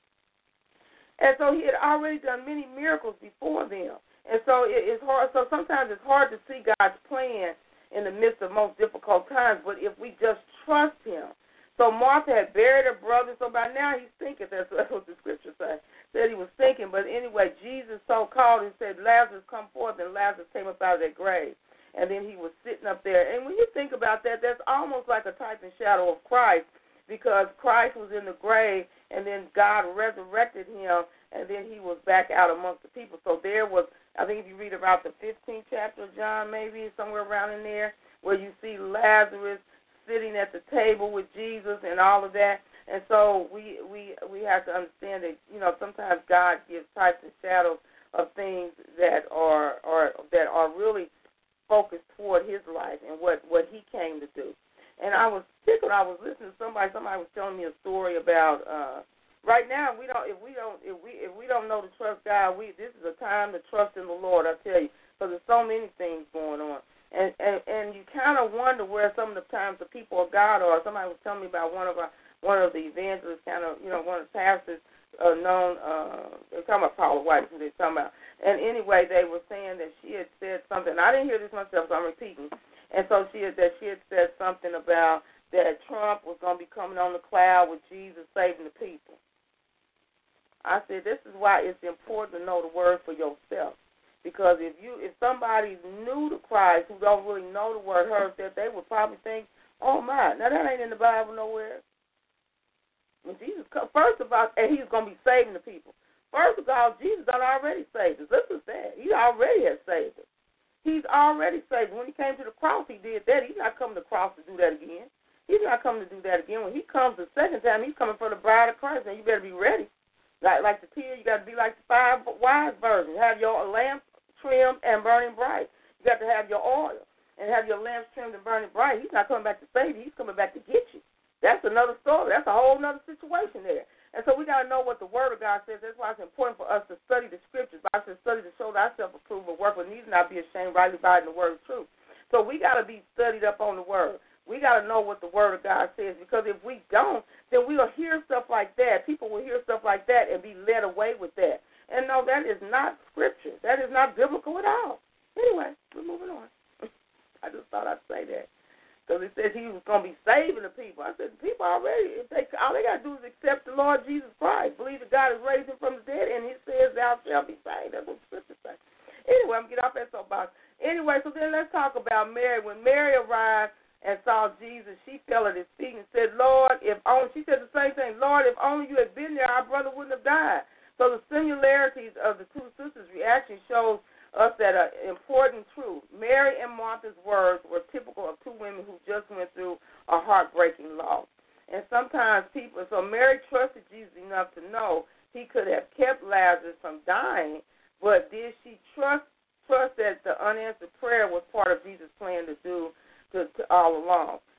And so he had already done many miracles before them. And so it, it's hard. So sometimes it's hard to see God's plan in the midst of most difficult times. But if we just trust him. So Martha had buried her brother. So by now he's thinking. That's, that's what the scripture says. Said he was thinking. But anyway, Jesus so called and said, Lazarus, come forth. And Lazarus came up out of that grave. And then he was sitting up there. And when you think about that, that's almost like a type and shadow of Christ. Because Christ was in the grave. And then God resurrected him. And then he was back out amongst the people. So there was, I think if you read about the fifteenth chapter of John, maybe somewhere around in there, where you see Lazarus sitting at the table with Jesus and all of that. And so we we we have to understand that, you know, sometimes God gives types and shadows of things that are are that are really focused toward his life and what, what he came to do. And I was tickled. I was listening to somebody. Somebody was telling me a story about. Uh, Right now, we don't. If we don't, if we if we don't know to trust God, we this is a time to trust in the Lord. I tell you, because there's so many things going on, and and and you kind of wonder where some of the times the people of God are. Somebody was telling me about one of our one of the evangelists, kind of you know one of the pastors uh, known. Uh, they're talking about Paula White, who they're talking about. And anyway, they were saying that she had said something. I didn't hear this myself, so I'm repeating. And so she had, that she had said something about that Trump was going to be coming on the cloud with Jesus saving the people. I said, this is why it's important to know the word for yourself. Because if you, if somebody's new to Christ who don't really know the word, heard that, they would probably think, oh, my, now that ain't in the Bible nowhere. When Jesus comes, first of all, and he's going to be saving the people. First of all, Jesus done already saved us. Listen to that. He already has saved us. He's already saved us. When he came to the cross, he did that. He's not coming to the cross to do that again. He's not coming to do that again. When he comes the second time, he's coming for the bride of Christ, and you better be ready. Like, like the ten, you got to be like the five wise virgins. Have your lamp trimmed and burning bright. You got to have your oil and have your lamps trimmed and burning bright. He's not coming back to save you. He's coming back to get you. That's another story. That's a whole other situation there. And so we got to know what the Word of God says. That's why it's important for us to study the Scriptures. I said study to show thyself approved, but work with need not be ashamed, rightly dividing the word of truth. So we got to be studied up on the Word. We got to know what the Word of God says, because if we don't, then we will hear stuff like that. People will hear stuff like that and be led away with that. And no, that is not Scripture. That is not biblical at all. Anyway, we're moving on. I just thought I'd say that. Because it says he was going to be saving the people. I said, the people already, if they, all they got to do is accept the Lord Jesus Christ, believe that God has raised him from the dead, and he says, thou shalt be saved. That's what the Scripture says. Anyway, I'm going to get off that soapbox. Anyway, so then let's talk about Mary. When Mary arrived and saw Jesus, she fell at his feet and said, Lord, if only, she said the same thing, Lord, if only you had been there, our brother wouldn't have died. So the similarities of the two sisters' reaction shows us that an important truth. Mary and Martha's words were typical of two women who just went through a heartbreaking loss. And sometimes people, so Mary trusted Jesus enough to know he could have kept Lazarus from dying, but did she trust trust that the unanswered prayer was part of Jesus' plan to do to, to all along?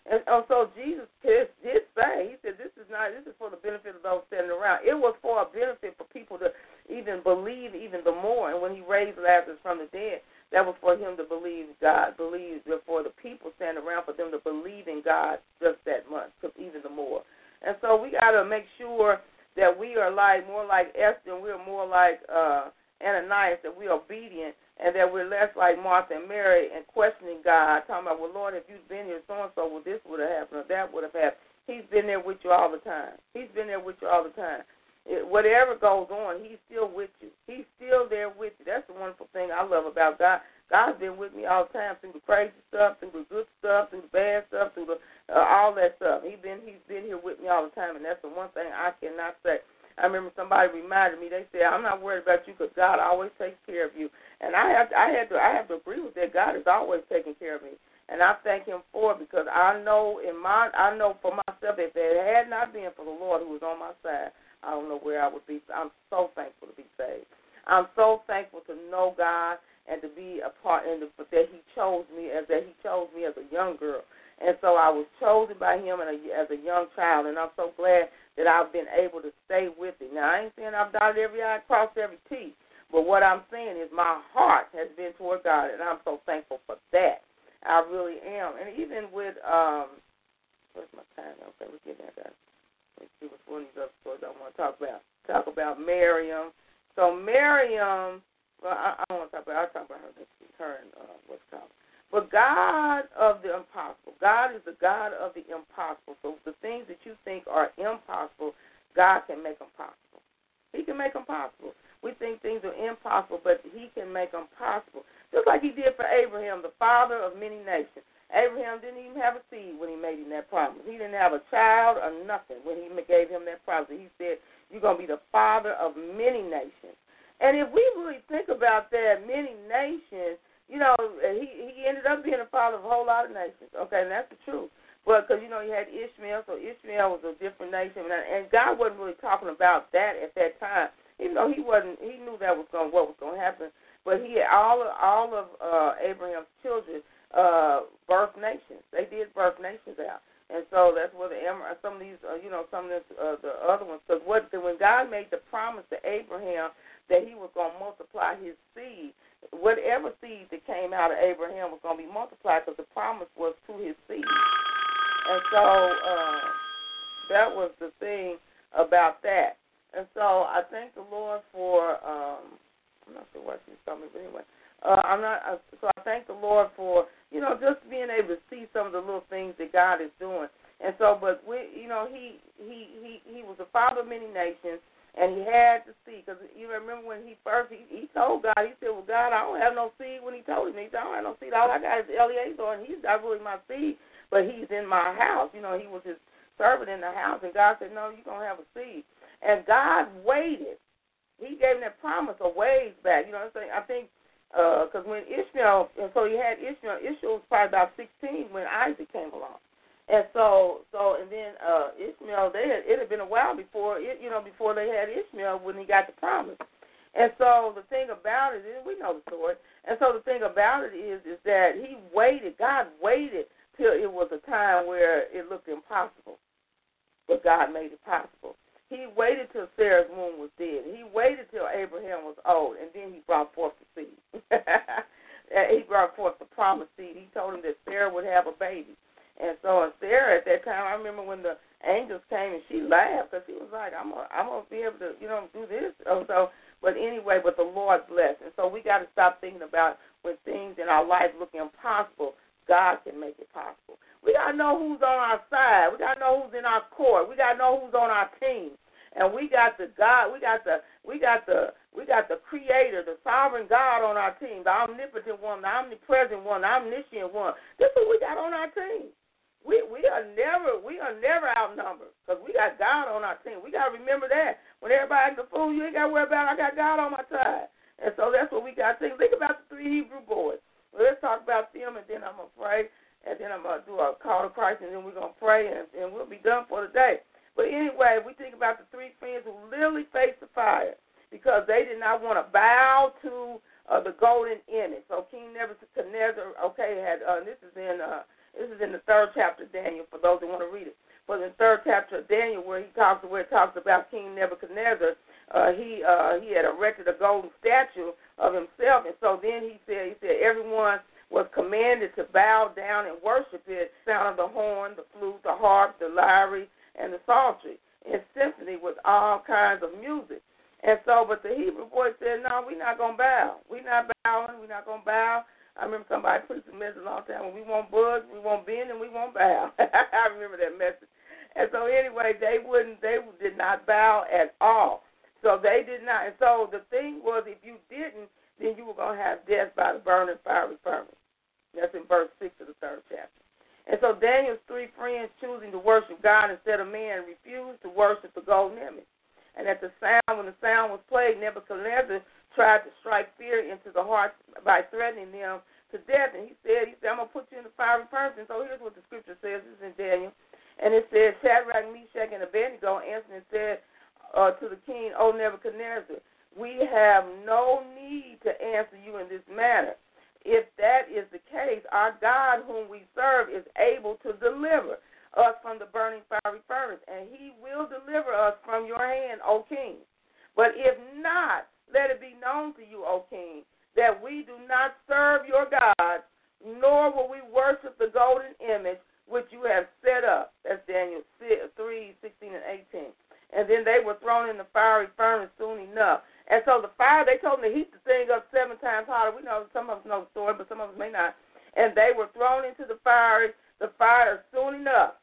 And uh, so Jesus did, did say, he said, this is not, this is for the benefit of those standing around. It was for a benefit for people to even believe even the more. And when he raised Lazarus from the dead, that was for him to believe God, believe for the people standing around, for them to believe in God just that much, even the more. And so we got to make sure that we are like more like Esther, and we're more like uh, Ananias, that we're obedient, and that we're less like Martha and Mary and questioning God, talking about, well, Lord, if you'd been here so-and-so, well, this would have happened or that would have happened. He's been there with you all the time. He's been there with you all the time. It, whatever goes on, he's still with you. He's still there with you. That's the wonderful thing I love about God. God's been with me all the time through the crazy stuff, through the good stuff, through the bad stuff, through the uh, all that stuff. He's been, he's been here with me all the time, and that's the one thing I cannot say. I remember somebody reminded me. They said, "I'm not worried about you because God always takes care of you." And I have, to, I had to, I have to agree with that. God is always taking care of me, and I thank Him for it because I know in my, I know for myself if it had not been for the Lord who was on my side, I don't know where I would be. I'm so thankful to be saved. I'm so thankful to know God and to be a part, and the, that He chose me as that He chose me as a young girl. And so I was chosen by Him and a, as a young child, and I'm so glad that I've been able to stay with Him. Now, I ain't saying I've dotted every I, crossed every T, but what I'm saying is my heart has been toward God, and I'm so thankful for that. I really am. And even with, um, where's my time? Okay, we're getting there, guys. Let's see what's one of these other stories I want to talk about. Talk about Miriam. So Miriam, well, I, I don't want to talk about, I'll talk about her this week, her and uh, what's it called. But God of the impossible. God is the God of the impossible. So the things that you think are impossible, God can make them possible. He can make them possible. We think things are impossible, but He can make them possible. Just like He did for Abraham, the father of many nations. Abraham didn't even have a seed when He made him that promise. He didn't have a child or nothing when He gave him that promise. He said, you're going to be the father of many nations. And if we really think about that, many nations, you know, he he ended up being the father of a whole lot of nations. Okay, and that's the truth. But because, you know, you had Ishmael, so Ishmael was a different nation. And, and God wasn't really talking about that at that time. Even though he wasn't, he knew that was going, what was going to happen. But he had all of, all of uh, Abraham's children uh, birth nations. They did birth nations out. And so that's where the some of these, uh, you know, some of this, uh, the other ones. Because what, when God made the promise to Abraham that He was going to multiply his seed, whatever seed that came out of Abraham was going to be multiplied because the promise was to his seed. And so uh, that was the thing about that. And so I thank the Lord for, um, I'm not sure what she's telling me, but anyway. Uh, I'm not. Uh, so I thank the Lord for, you know, just being able to see some of the little things that God is doing. And so, but we, you know, he he he he was the father of many nations, and he had to see, because you remember when he first he, he told God, he said, well, God, I don't have no seed. When he told him, he said, I don't have no seed. All I got is Eliezer, and he's not really my seed, but he's in my house. You know, he was his servant in the house, and God said, no, you're gonna have a seed. And God waited. He gave him that promise a ways back. You know what I'm saying? I think. Because uh, when Ishmael, and so he had Ishmael, Ishmael was probably about sixteen when Isaac came along. And so, so and then uh, Ishmael, they had, it had been a while before, it, you know, before they had Ishmael when he got the promise. And so the thing about it is, we know the story, and so the thing about it is, is that he waited, God waited till it was a time where it looked impossible, but God made it possible. He waited till Sarah's womb was dead. He waited till Abraham was old, and then he brought forth the seed. He brought forth the promised seed. He told him that Sarah would have a baby. And so and Sarah at that time, I remember when the angels came and she laughed because she was like, I'm gonna, I'm gonna be able to, you know, do this. And so, but anyway, but the Lord blessed. And so we got to stop thinking about when things in our life look impossible, God can make it possible. We got to know who's on our side. We got to know who's in our court. We got to know who's on our team. And we got the God, we got the, we got the, we got the Creator, the sovereign God on our team, the omnipotent one, the omnipresent one, the omniscient one. This is what we got on our team. We we are never we are never outnumbered because we got God on our team. We got to remember that. When everybody acts a fool, you ain't got to worry about it. I got God on my side. And so that's what we got to think. Think about the three Hebrew boys. Well, let's talk about them, and then I'm going to pray, and then I'm going to do a call to Christ, and then we're going to pray, and, and we'll be done for the day. But anyway, we think about the three friends who literally faced the fire because they did not want to bow to uh, the golden image. So King Nebuchadnezzar, okay, had uh, this is in uh, This is in the third chapter of Daniel, for those who want to read it. But in the third chapter of Daniel, where he talks, where it talks about King Nebuchadnezzar, uh, he uh, he had erected a golden statue of himself, and so then he said, he said everyone was commanded to bow down and worship it, sound of the horn, the flute, the harp, the lyre, and the psaltery, in symphony with all kinds of music. And so, but the Hebrew boy said, no, we're not going to bow. We're not bowing. We're not going to bow. I remember somebody preached a message a long time when we won't buzz, we won't bend, and we won't bow. I remember that message. And so anyway, they wouldn't, they did not bow at all. So they did not. And so the thing was, if you didn't, then you were going to have death by the burning fiery furnace. That's in verse six of the third chapter. And so Daniel's three friends, choosing to worship God instead of man, refused to worship the golden image. And at the sound, when the sound was played, Nebuchadnezzar tried to strike fear into the hearts by threatening them to death. And he said, he said, I'm going to put you in the fiery furnace. And so here's what the scripture says. This is in Daniel. And it says, Shadrach, Meshach, and Abednego answered and said uh, to the king, O Nebuchadnezzar, we have no need to answer you in this matter. If that is the case, our God whom we serve is able to deliver us from the burning fiery furnace, and he will deliver us from your hand, O king. But if not, let it be known to you, O king, that we do not serve your gods, nor will we worship the golden image which you have set up. That's Daniel three, sixteen, and eighteen. And then they were thrown in the fiery furnace soon enough. And so the fire, they told them to heat the thing up seven times hotter. We know, some of us know the story, but some of us may not. And they were thrown into the fire, the fire soon enough.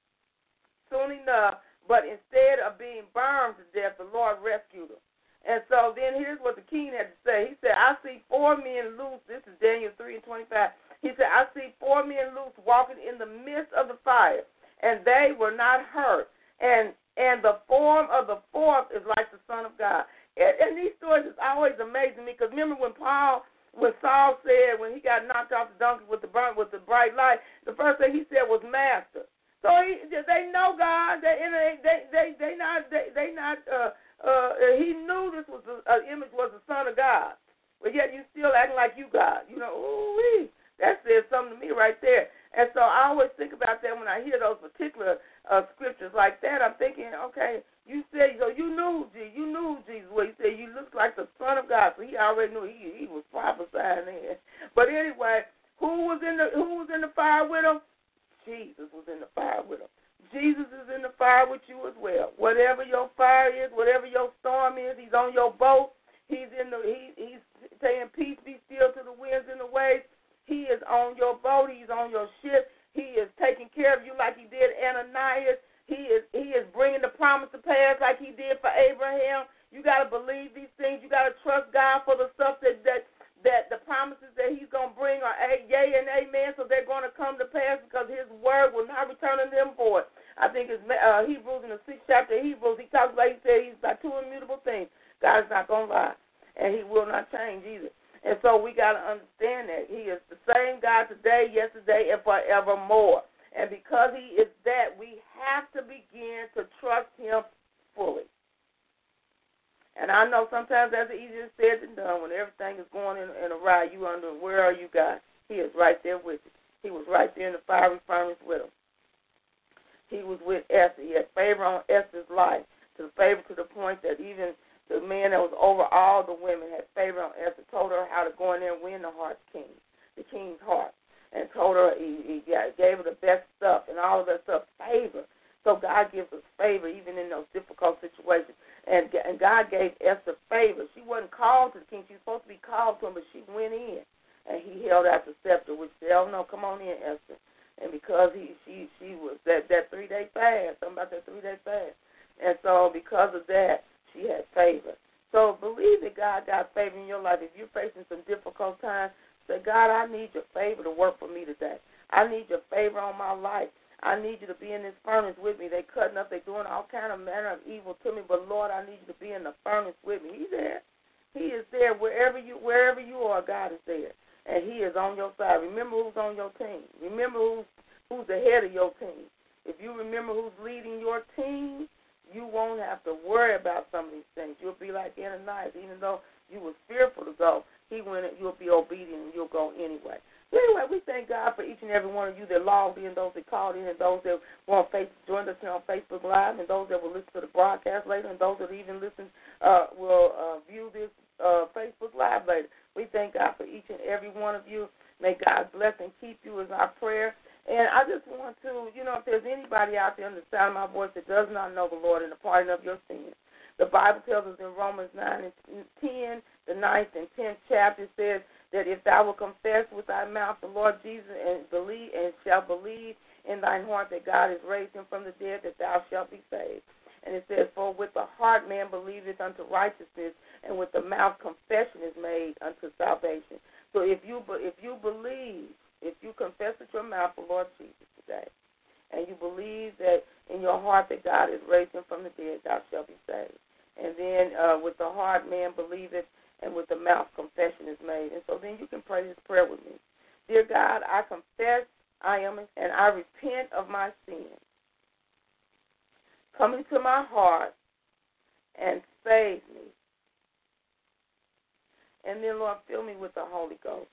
Soon enough. But instead of being burned to death, the Lord rescued them. And so then here's what the king had to say. He said, I see four men loose. This is Daniel three and twenty-five. He said, I see four men loose walking in the midst of the fire, and they were not hurt. And and the form of the fourth is like the Son of God. And, and these stories is always amazing me, because remember when Paul, when Saul said, when he got knocked off the donkey with the burnt, with the bright light, the first thing he said was Master. So he, they know God. They they they they not they, they not. Uh, uh, he knew this was the uh, image was the Son of God, but yet you still acting like you God. You know, ooh, that says something to me right there. And so I always think about that when I hear those particular uh, scriptures like that. I'm thinking, okay, you said, so you knew Jesus, you knew Jesus. Well, he said you look like the Son of God, so he already knew he he was prophesying then. But anyway, who was in the who was in the fire with him? Jesus was in the fire with him. Jesus is in the fire with you as well. Whatever your fire is, whatever your storm is, he's on your boat. He's in the he he's saying peace be still to the winds and the waves. He is on your boat. He's on your ship. He is taking care of you like he did Ananias. He is he is bringing the promise to pass like he did for Abraham. You got to believe these things. You got to trust God for the stuff that, that, that the promises that he's going to bring are a, yea and amen, so they're going to come to pass because his word will not return unto him void. I think it's uh, Hebrews, in the sixth chapter of Hebrews, he talks about, he said he's by two immutable things. God is not going to lie, and he will not change either. And so we got to understand that he is the same God today, yesterday, and forevermore. And because he is that, we have to begin to trust him fully. And I know sometimes that's easier said than done. When everything is going in, in a ride, you wonder, where are you, God? He is right there with you. He was right there in the fiery furnace with him. He was with Esther. He had favor on Esther's life, to the favor to the point that even the man that was over all the women had favor on Esther, told her how to go in there and win the heart king, the king's heart, and told her he, he gave her the best stuff and all of that stuff, favor. So God gives us favor even in those difficult situations. And, and God gave Esther favor. She wasn't called to the king. She was supposed to be called to him, but she went in, and he held out the scepter, which said, oh, no, come on in, Esther. And because he she she was that, that three-day fast, something about that three-day fast. And so because of that, she had favor. So believe that God got favor in your life. If you're facing some difficult times, say, God, I need your favor to work for me today. I need your favor on my life. I need you to be in this furnace with me. They're cutting up. They're doing all kind of manner of evil to me. But, Lord, I need you to be in the furnace with me. He's there. He is there. Wherever you wherever you are, God is there. And he is on your side. Remember who's on your team. Remember who's, who's the head of your team. If you remember who's leading your team, you won't have to worry about some of these things. You'll be like Ananias. Even though you was fearful to go, he went. You'll be obedient and you'll go anyway. Anyway, we thank God for each and every one of you that logged in, those that called in, and those that want to join us here on Facebook Live, and those that will listen to the broadcast later, and those that even listen uh, will uh, view this uh, Facebook Live later. We thank God for each and every one of you. May God bless and keep you is our prayer. And I just want to, you know, if there's anybody out there in the sound of my voice that does not know the Lord and the pardon of your sins, the Bible tells us in Romans nine and ten, the ninth and tenth chapter, says that if thou wilt confess with thy mouth the Lord Jesus and believe and shall believe in thine heart that God has raised him from the dead, that thou shalt be saved. And it says, for with the heart man believeth unto righteousness, and with the mouth confession is made unto salvation. So if you if you believe, if you confess with your mouth the Lord Jesus today, and you believe that in your heart that God has raised him from the dead, thou shalt be saved. And then uh, with the heart man believeth, and with the mouth confession is made. And so then you can pray this prayer with me. Dear God, I confess I am, and I repent of my sins. Come into my heart and save me. And then, Lord, fill me with the Holy Ghost.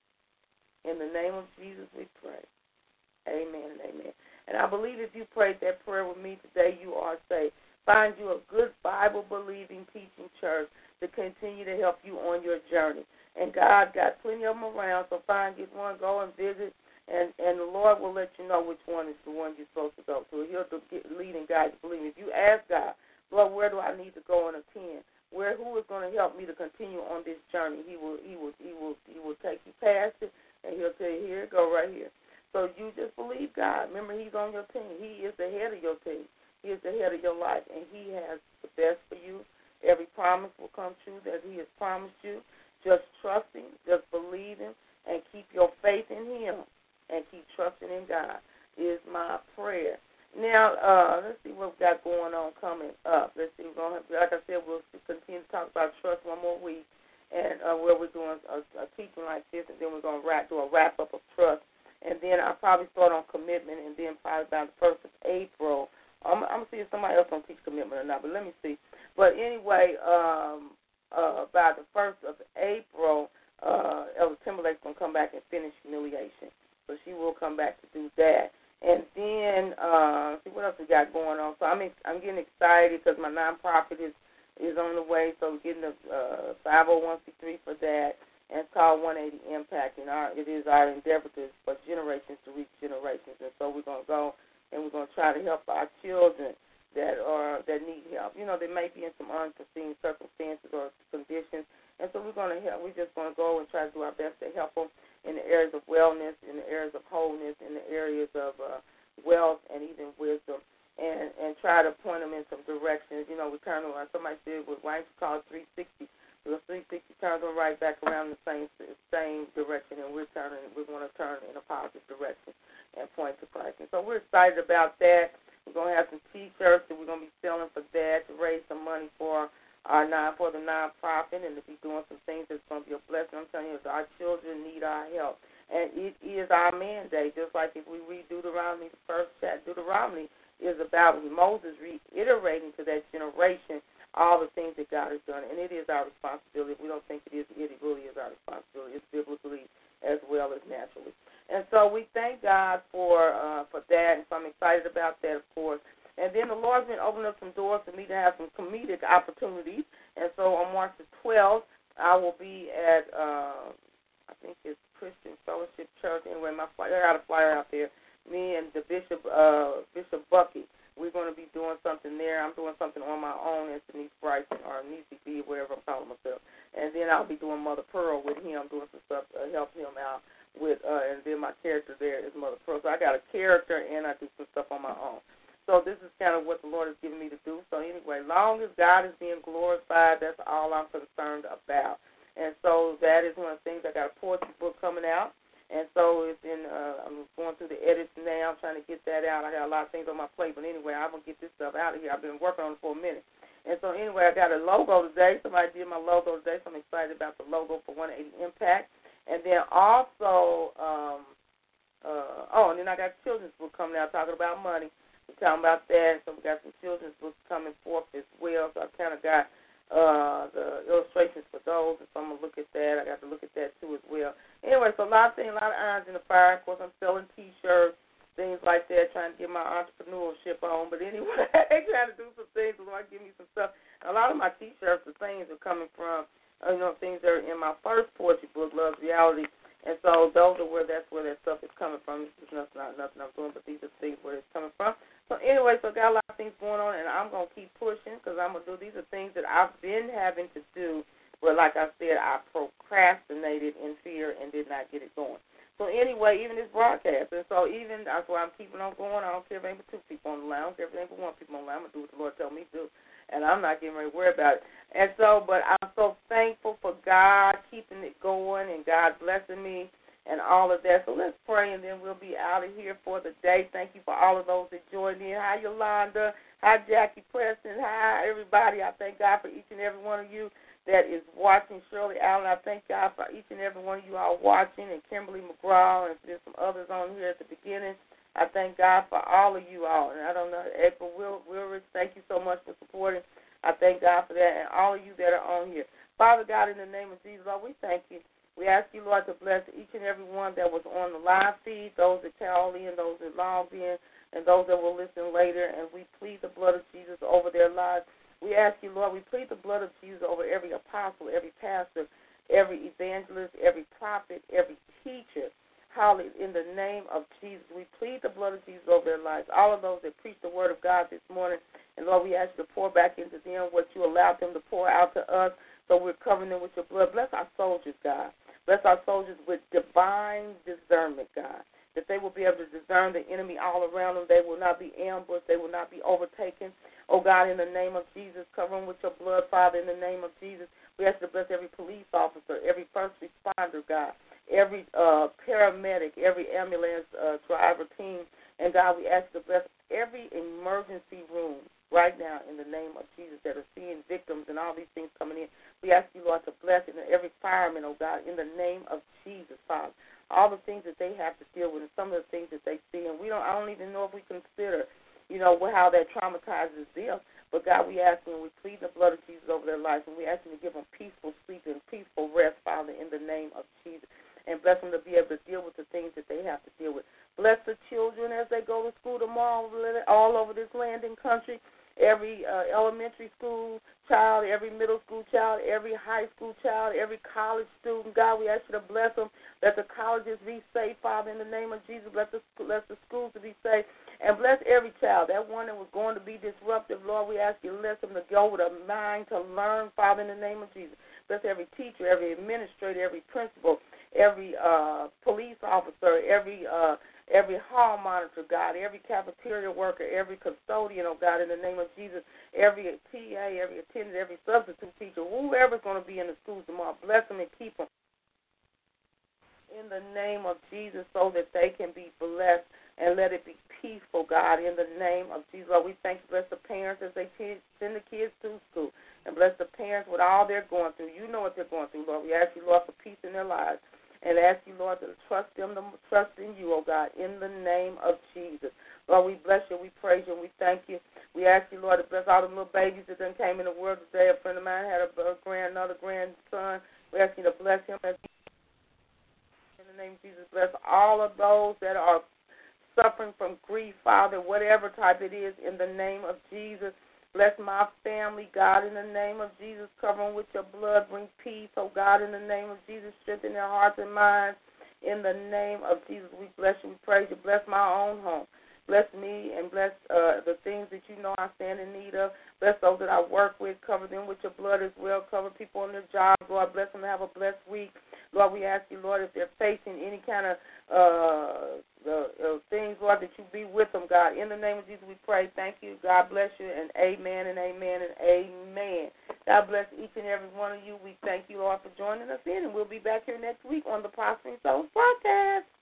In the name of Jesus we pray. Amen and amen. And I believe if you prayed that prayer with me today, you are saved. Find you a good Bible-believing teaching church to continue to help you on your journey. And God got plenty of them around, so find, get one, go and visit, and, and the Lord will let you know which one is the one you're supposed to go to. He'll get lead and guide you. Believe me. If you ask God, Lord, where do I need to go and attend? Where, who is going to help me to continue on this journey? He will, he will, he will, he will take you past it, and he'll tell you, here, go right here. So you just believe God. Remember, he's on your team. He is the head of your team. He is the head of your life, and he has the best for you. Every promise will come true that he has promised you. Just trust him, just believe him, and keep your faith in him, and keep trusting in God is my prayer. Now, uh, let's see what we've got going on coming up. Let's see, we're going to, like I said, we'll continue to talk about trust one more week, and uh, where we're doing a, a teaching like this, and then we're going to wrap, do a wrap-up of trust. And then I'll probably start on commitment, and then probably about the first of April, I'm, I'm going to see if somebody else going to teach commitment or not, but let me see. But anyway, um, uh, by the first of April, uh, Elder Timberlake's going to come back and finish humiliation. So she will come back to do that. And then, uh, see what else we got going on. So I'm I'm getting excited because my nonprofit is, is on the way. So we're getting a uh, five oh one c three for that. And it's called one eighty Impact. And our, it is our endeavor to, for generations to reach generations. And so we're going to go and we're going to try to help our children that are that need help. You know, they may be in some unforeseen circumstances or conditions. And so we're going to help. We're just going to go and try to do our best to help them in the areas of wellness, in the areas of wholeness, in the areas of uh, wealth and even wisdom, and, and try to point them in some directions. You know, we turn around. Somebody said, well, why don't you call it three sixty? The three sixty turns them right back around the same same direction, and we're turning. We want to turn in a positive direction and point to Christ. And so we're excited about that. We're going to have some T-shirts that we're going to be selling for that to raise some money for our non for the nonprofit, and to be doing some things that's going to be a blessing. I'm telling you, our children need our help, and it is our mandate. Just like if we read Deuteronomy, the first chapter, Deuteronomy is about Moses reiterating to that generation all the things that God has done, and it is our responsibility. If we don't think it is, it really is our responsibility. It's biblically as well as naturally. And so we thank God for uh, for that, and so I'm excited about that, of course. And then the Lord's been opening up some doors for me to have some comedic opportunities. And so on March the twelfth, I will be at, uh, I think it's Christian Fellowship Church. Anyway, my flyer, I got a flyer out there. Me and the Bishop, uh, Bishop Bucky, we're going to be doing something there. I'm doing something on my own as Denise Bryson, or Nisi B, wherever I'm calling myself. And then I'll be doing Mother Pearl with him, doing some stuff to help him out with, uh, and then my character there is Mother Pearl. So I got a character, and I do some stuff on my own. So this is kind of what the Lord has given me to do. So anyway, long as God is being glorified, that's all I'm concerned about. And so that is one of the things. I got a poetry book coming out. And so it's in, uh, I'm going through the edits now. I'm trying to get that out. I got a lot of things on my plate. But anyway, I'm going to get this stuff out of here. I've been working on it for a minute. And so anyway, I got a logo today. Somebody did my logo today, so I'm excited about the logo for one eighty Impact. And then also, um, uh, oh, and then I got a children's book coming out talking about money. We're talking about that. So we got some children's books coming forth as well. So I've kind of got uh, the illustration congratulations for those. If I'm going to look at that, I got to look at that too as well. Anyway, so a lot of things, a lot of irons in the fire. Of course, I'm selling T-shirts, things like that, trying to get my entrepreneurship on. But anyway, trying to do some things. The Lord give me some stuff. And a lot of my T-shirts, the things are coming from, uh, you know, things that are in my first poetry book, Love's Reality. And so those are where that's where that stuff is coming from. It's just not nothing I'm doing, but these are things where it's coming from. So anyway, so I got a lot of things going on, and I'm going to keep pushing because I'm going to do. These are things that I've been having to do where, like I said, I procrastinated in fear and did not get it going. So anyway, even this broadcast, and so even that's why I'm keeping on going. I don't care if it ain't but two people on the line. I don't care if it ain't but one people on the line. I'm going to do what the Lord tell me to do, and I'm not getting ready to worry about it. And so, but I'm so thankful for God keeping it going and God blessing me and all of that. So let's pray, and then we'll be out of here for the day. Thank you for all of those that joined in. Hi, Yolanda. Hi, Jackie Preston. Hi, everybody. I thank God for each and every one of you that is watching. Shirley Allen, I thank God for each and every one of you all watching, and Kimberly McGraw, and there's some others on here at the beginning. I thank God for all of you all. And I don't know, April Wilrich, thank you so much for supporting. I thank God for that, and all of you that are on here. Father God, in the name of Jesus, Lord, we thank you. We ask you, Lord, to bless each and every one that was on the live feed, those that called in, those that logged in, and those that will listen later. And we plead the blood of Jesus over their lives. We ask you, Lord, we plead the blood of Jesus over every apostle, every pastor, every evangelist, every prophet, every teacher. Hallelujah. In the name of Jesus, we plead the blood of Jesus over their lives. All of those that preach the word of God this morning. And, Lord, we ask you to pour back into them what you allowed them to pour out to us. So we're covering them with your blood. Bless our soldiers, God. Bless our soldiers with divine discernment, God, that they will be able to discern the enemy all around them. They will not be ambushed. They will not be overtaken. Oh, God, in the name of Jesus, cover them with your blood, Father, in the name of Jesus. We ask you to bless every police officer, every first responder, God, every uh, paramedic, every ambulance uh, driver team. And, God, we ask you to bless every emergency room right now in the name of Jesus that are seeing victims and all these things coming in. We ask you, Lord, to bless it, and every fireman, oh, God, in the name of Jesus, Father. All the things that they have to deal with and some of the things that they see. And we don't, I don't even know if we consider, you know, how that traumatizes them. But, God, we ask you, and we plead the blood of Jesus over their lives, and we ask you to give them peaceful sleep and peaceful rest, Father, in the name of Jesus. And bless them to be able to deal with the things that they have to deal with. Bless the children as they go to school tomorrow all over this land and country. Every uh, elementary school child, every middle school child, every high school child, every college student. God, we ask you to bless them. Let the colleges be safe, Father, in the name of Jesus. Let the, let the schools to be safe. And bless every child. That one that was going to be disruptive, Lord, we ask you to bless them to go with a mind to learn, Father, in the name of Jesus. Bless every teacher, every administrator, every principal, every uh, police officer, every uh, every hall monitor, God, every cafeteria worker, every custodian, oh, God, in the name of Jesus, every T A, every attendant, every substitute teacher, whoever's going to be in the schools tomorrow, bless them and keep them in the name of Jesus so that they can be blessed and let it be peaceful, God, in the name of Jesus. Lord, we thank you. Bless the parents as they send the kids to school, and bless the parents with all they're going through. You know what they're going through, Lord. We ask you, Lord, for peace in their lives. And ask you, Lord, to trust them, to trust in you, oh God, in the name of Jesus. Lord, we bless you, we praise you, and we thank you. We ask you, Lord, to bless all the little babies that done came in the world today. A friend of mine had a, a grand, another grandson. We ask you to bless him. As in the name of Jesus, bless all of those that are suffering from grief, Father, whatever type it is, in the name of Jesus. Bless my family, God, in the name of Jesus. Cover them with your blood. Bring peace, oh God, in the name of Jesus. Strengthen their hearts and minds. In the name of Jesus, we bless you. We praise you. Bless my own home. Bless me and bless uh, the things that you know I stand in need of. Bless those that I work with. Cover them with your blood as well. Cover people on their jobs. Lord, bless them to have a blessed week. Lord, we ask you, Lord, if they're facing any kind of uh, uh, uh, things, Lord, that you be with them, God. In the name of Jesus, we pray. Thank you. God bless you, and amen and amen and amen. God bless each and every one of you. We thank you, Lord, for joining us in, and we'll be back here next week on the Prospering Souls Podcast.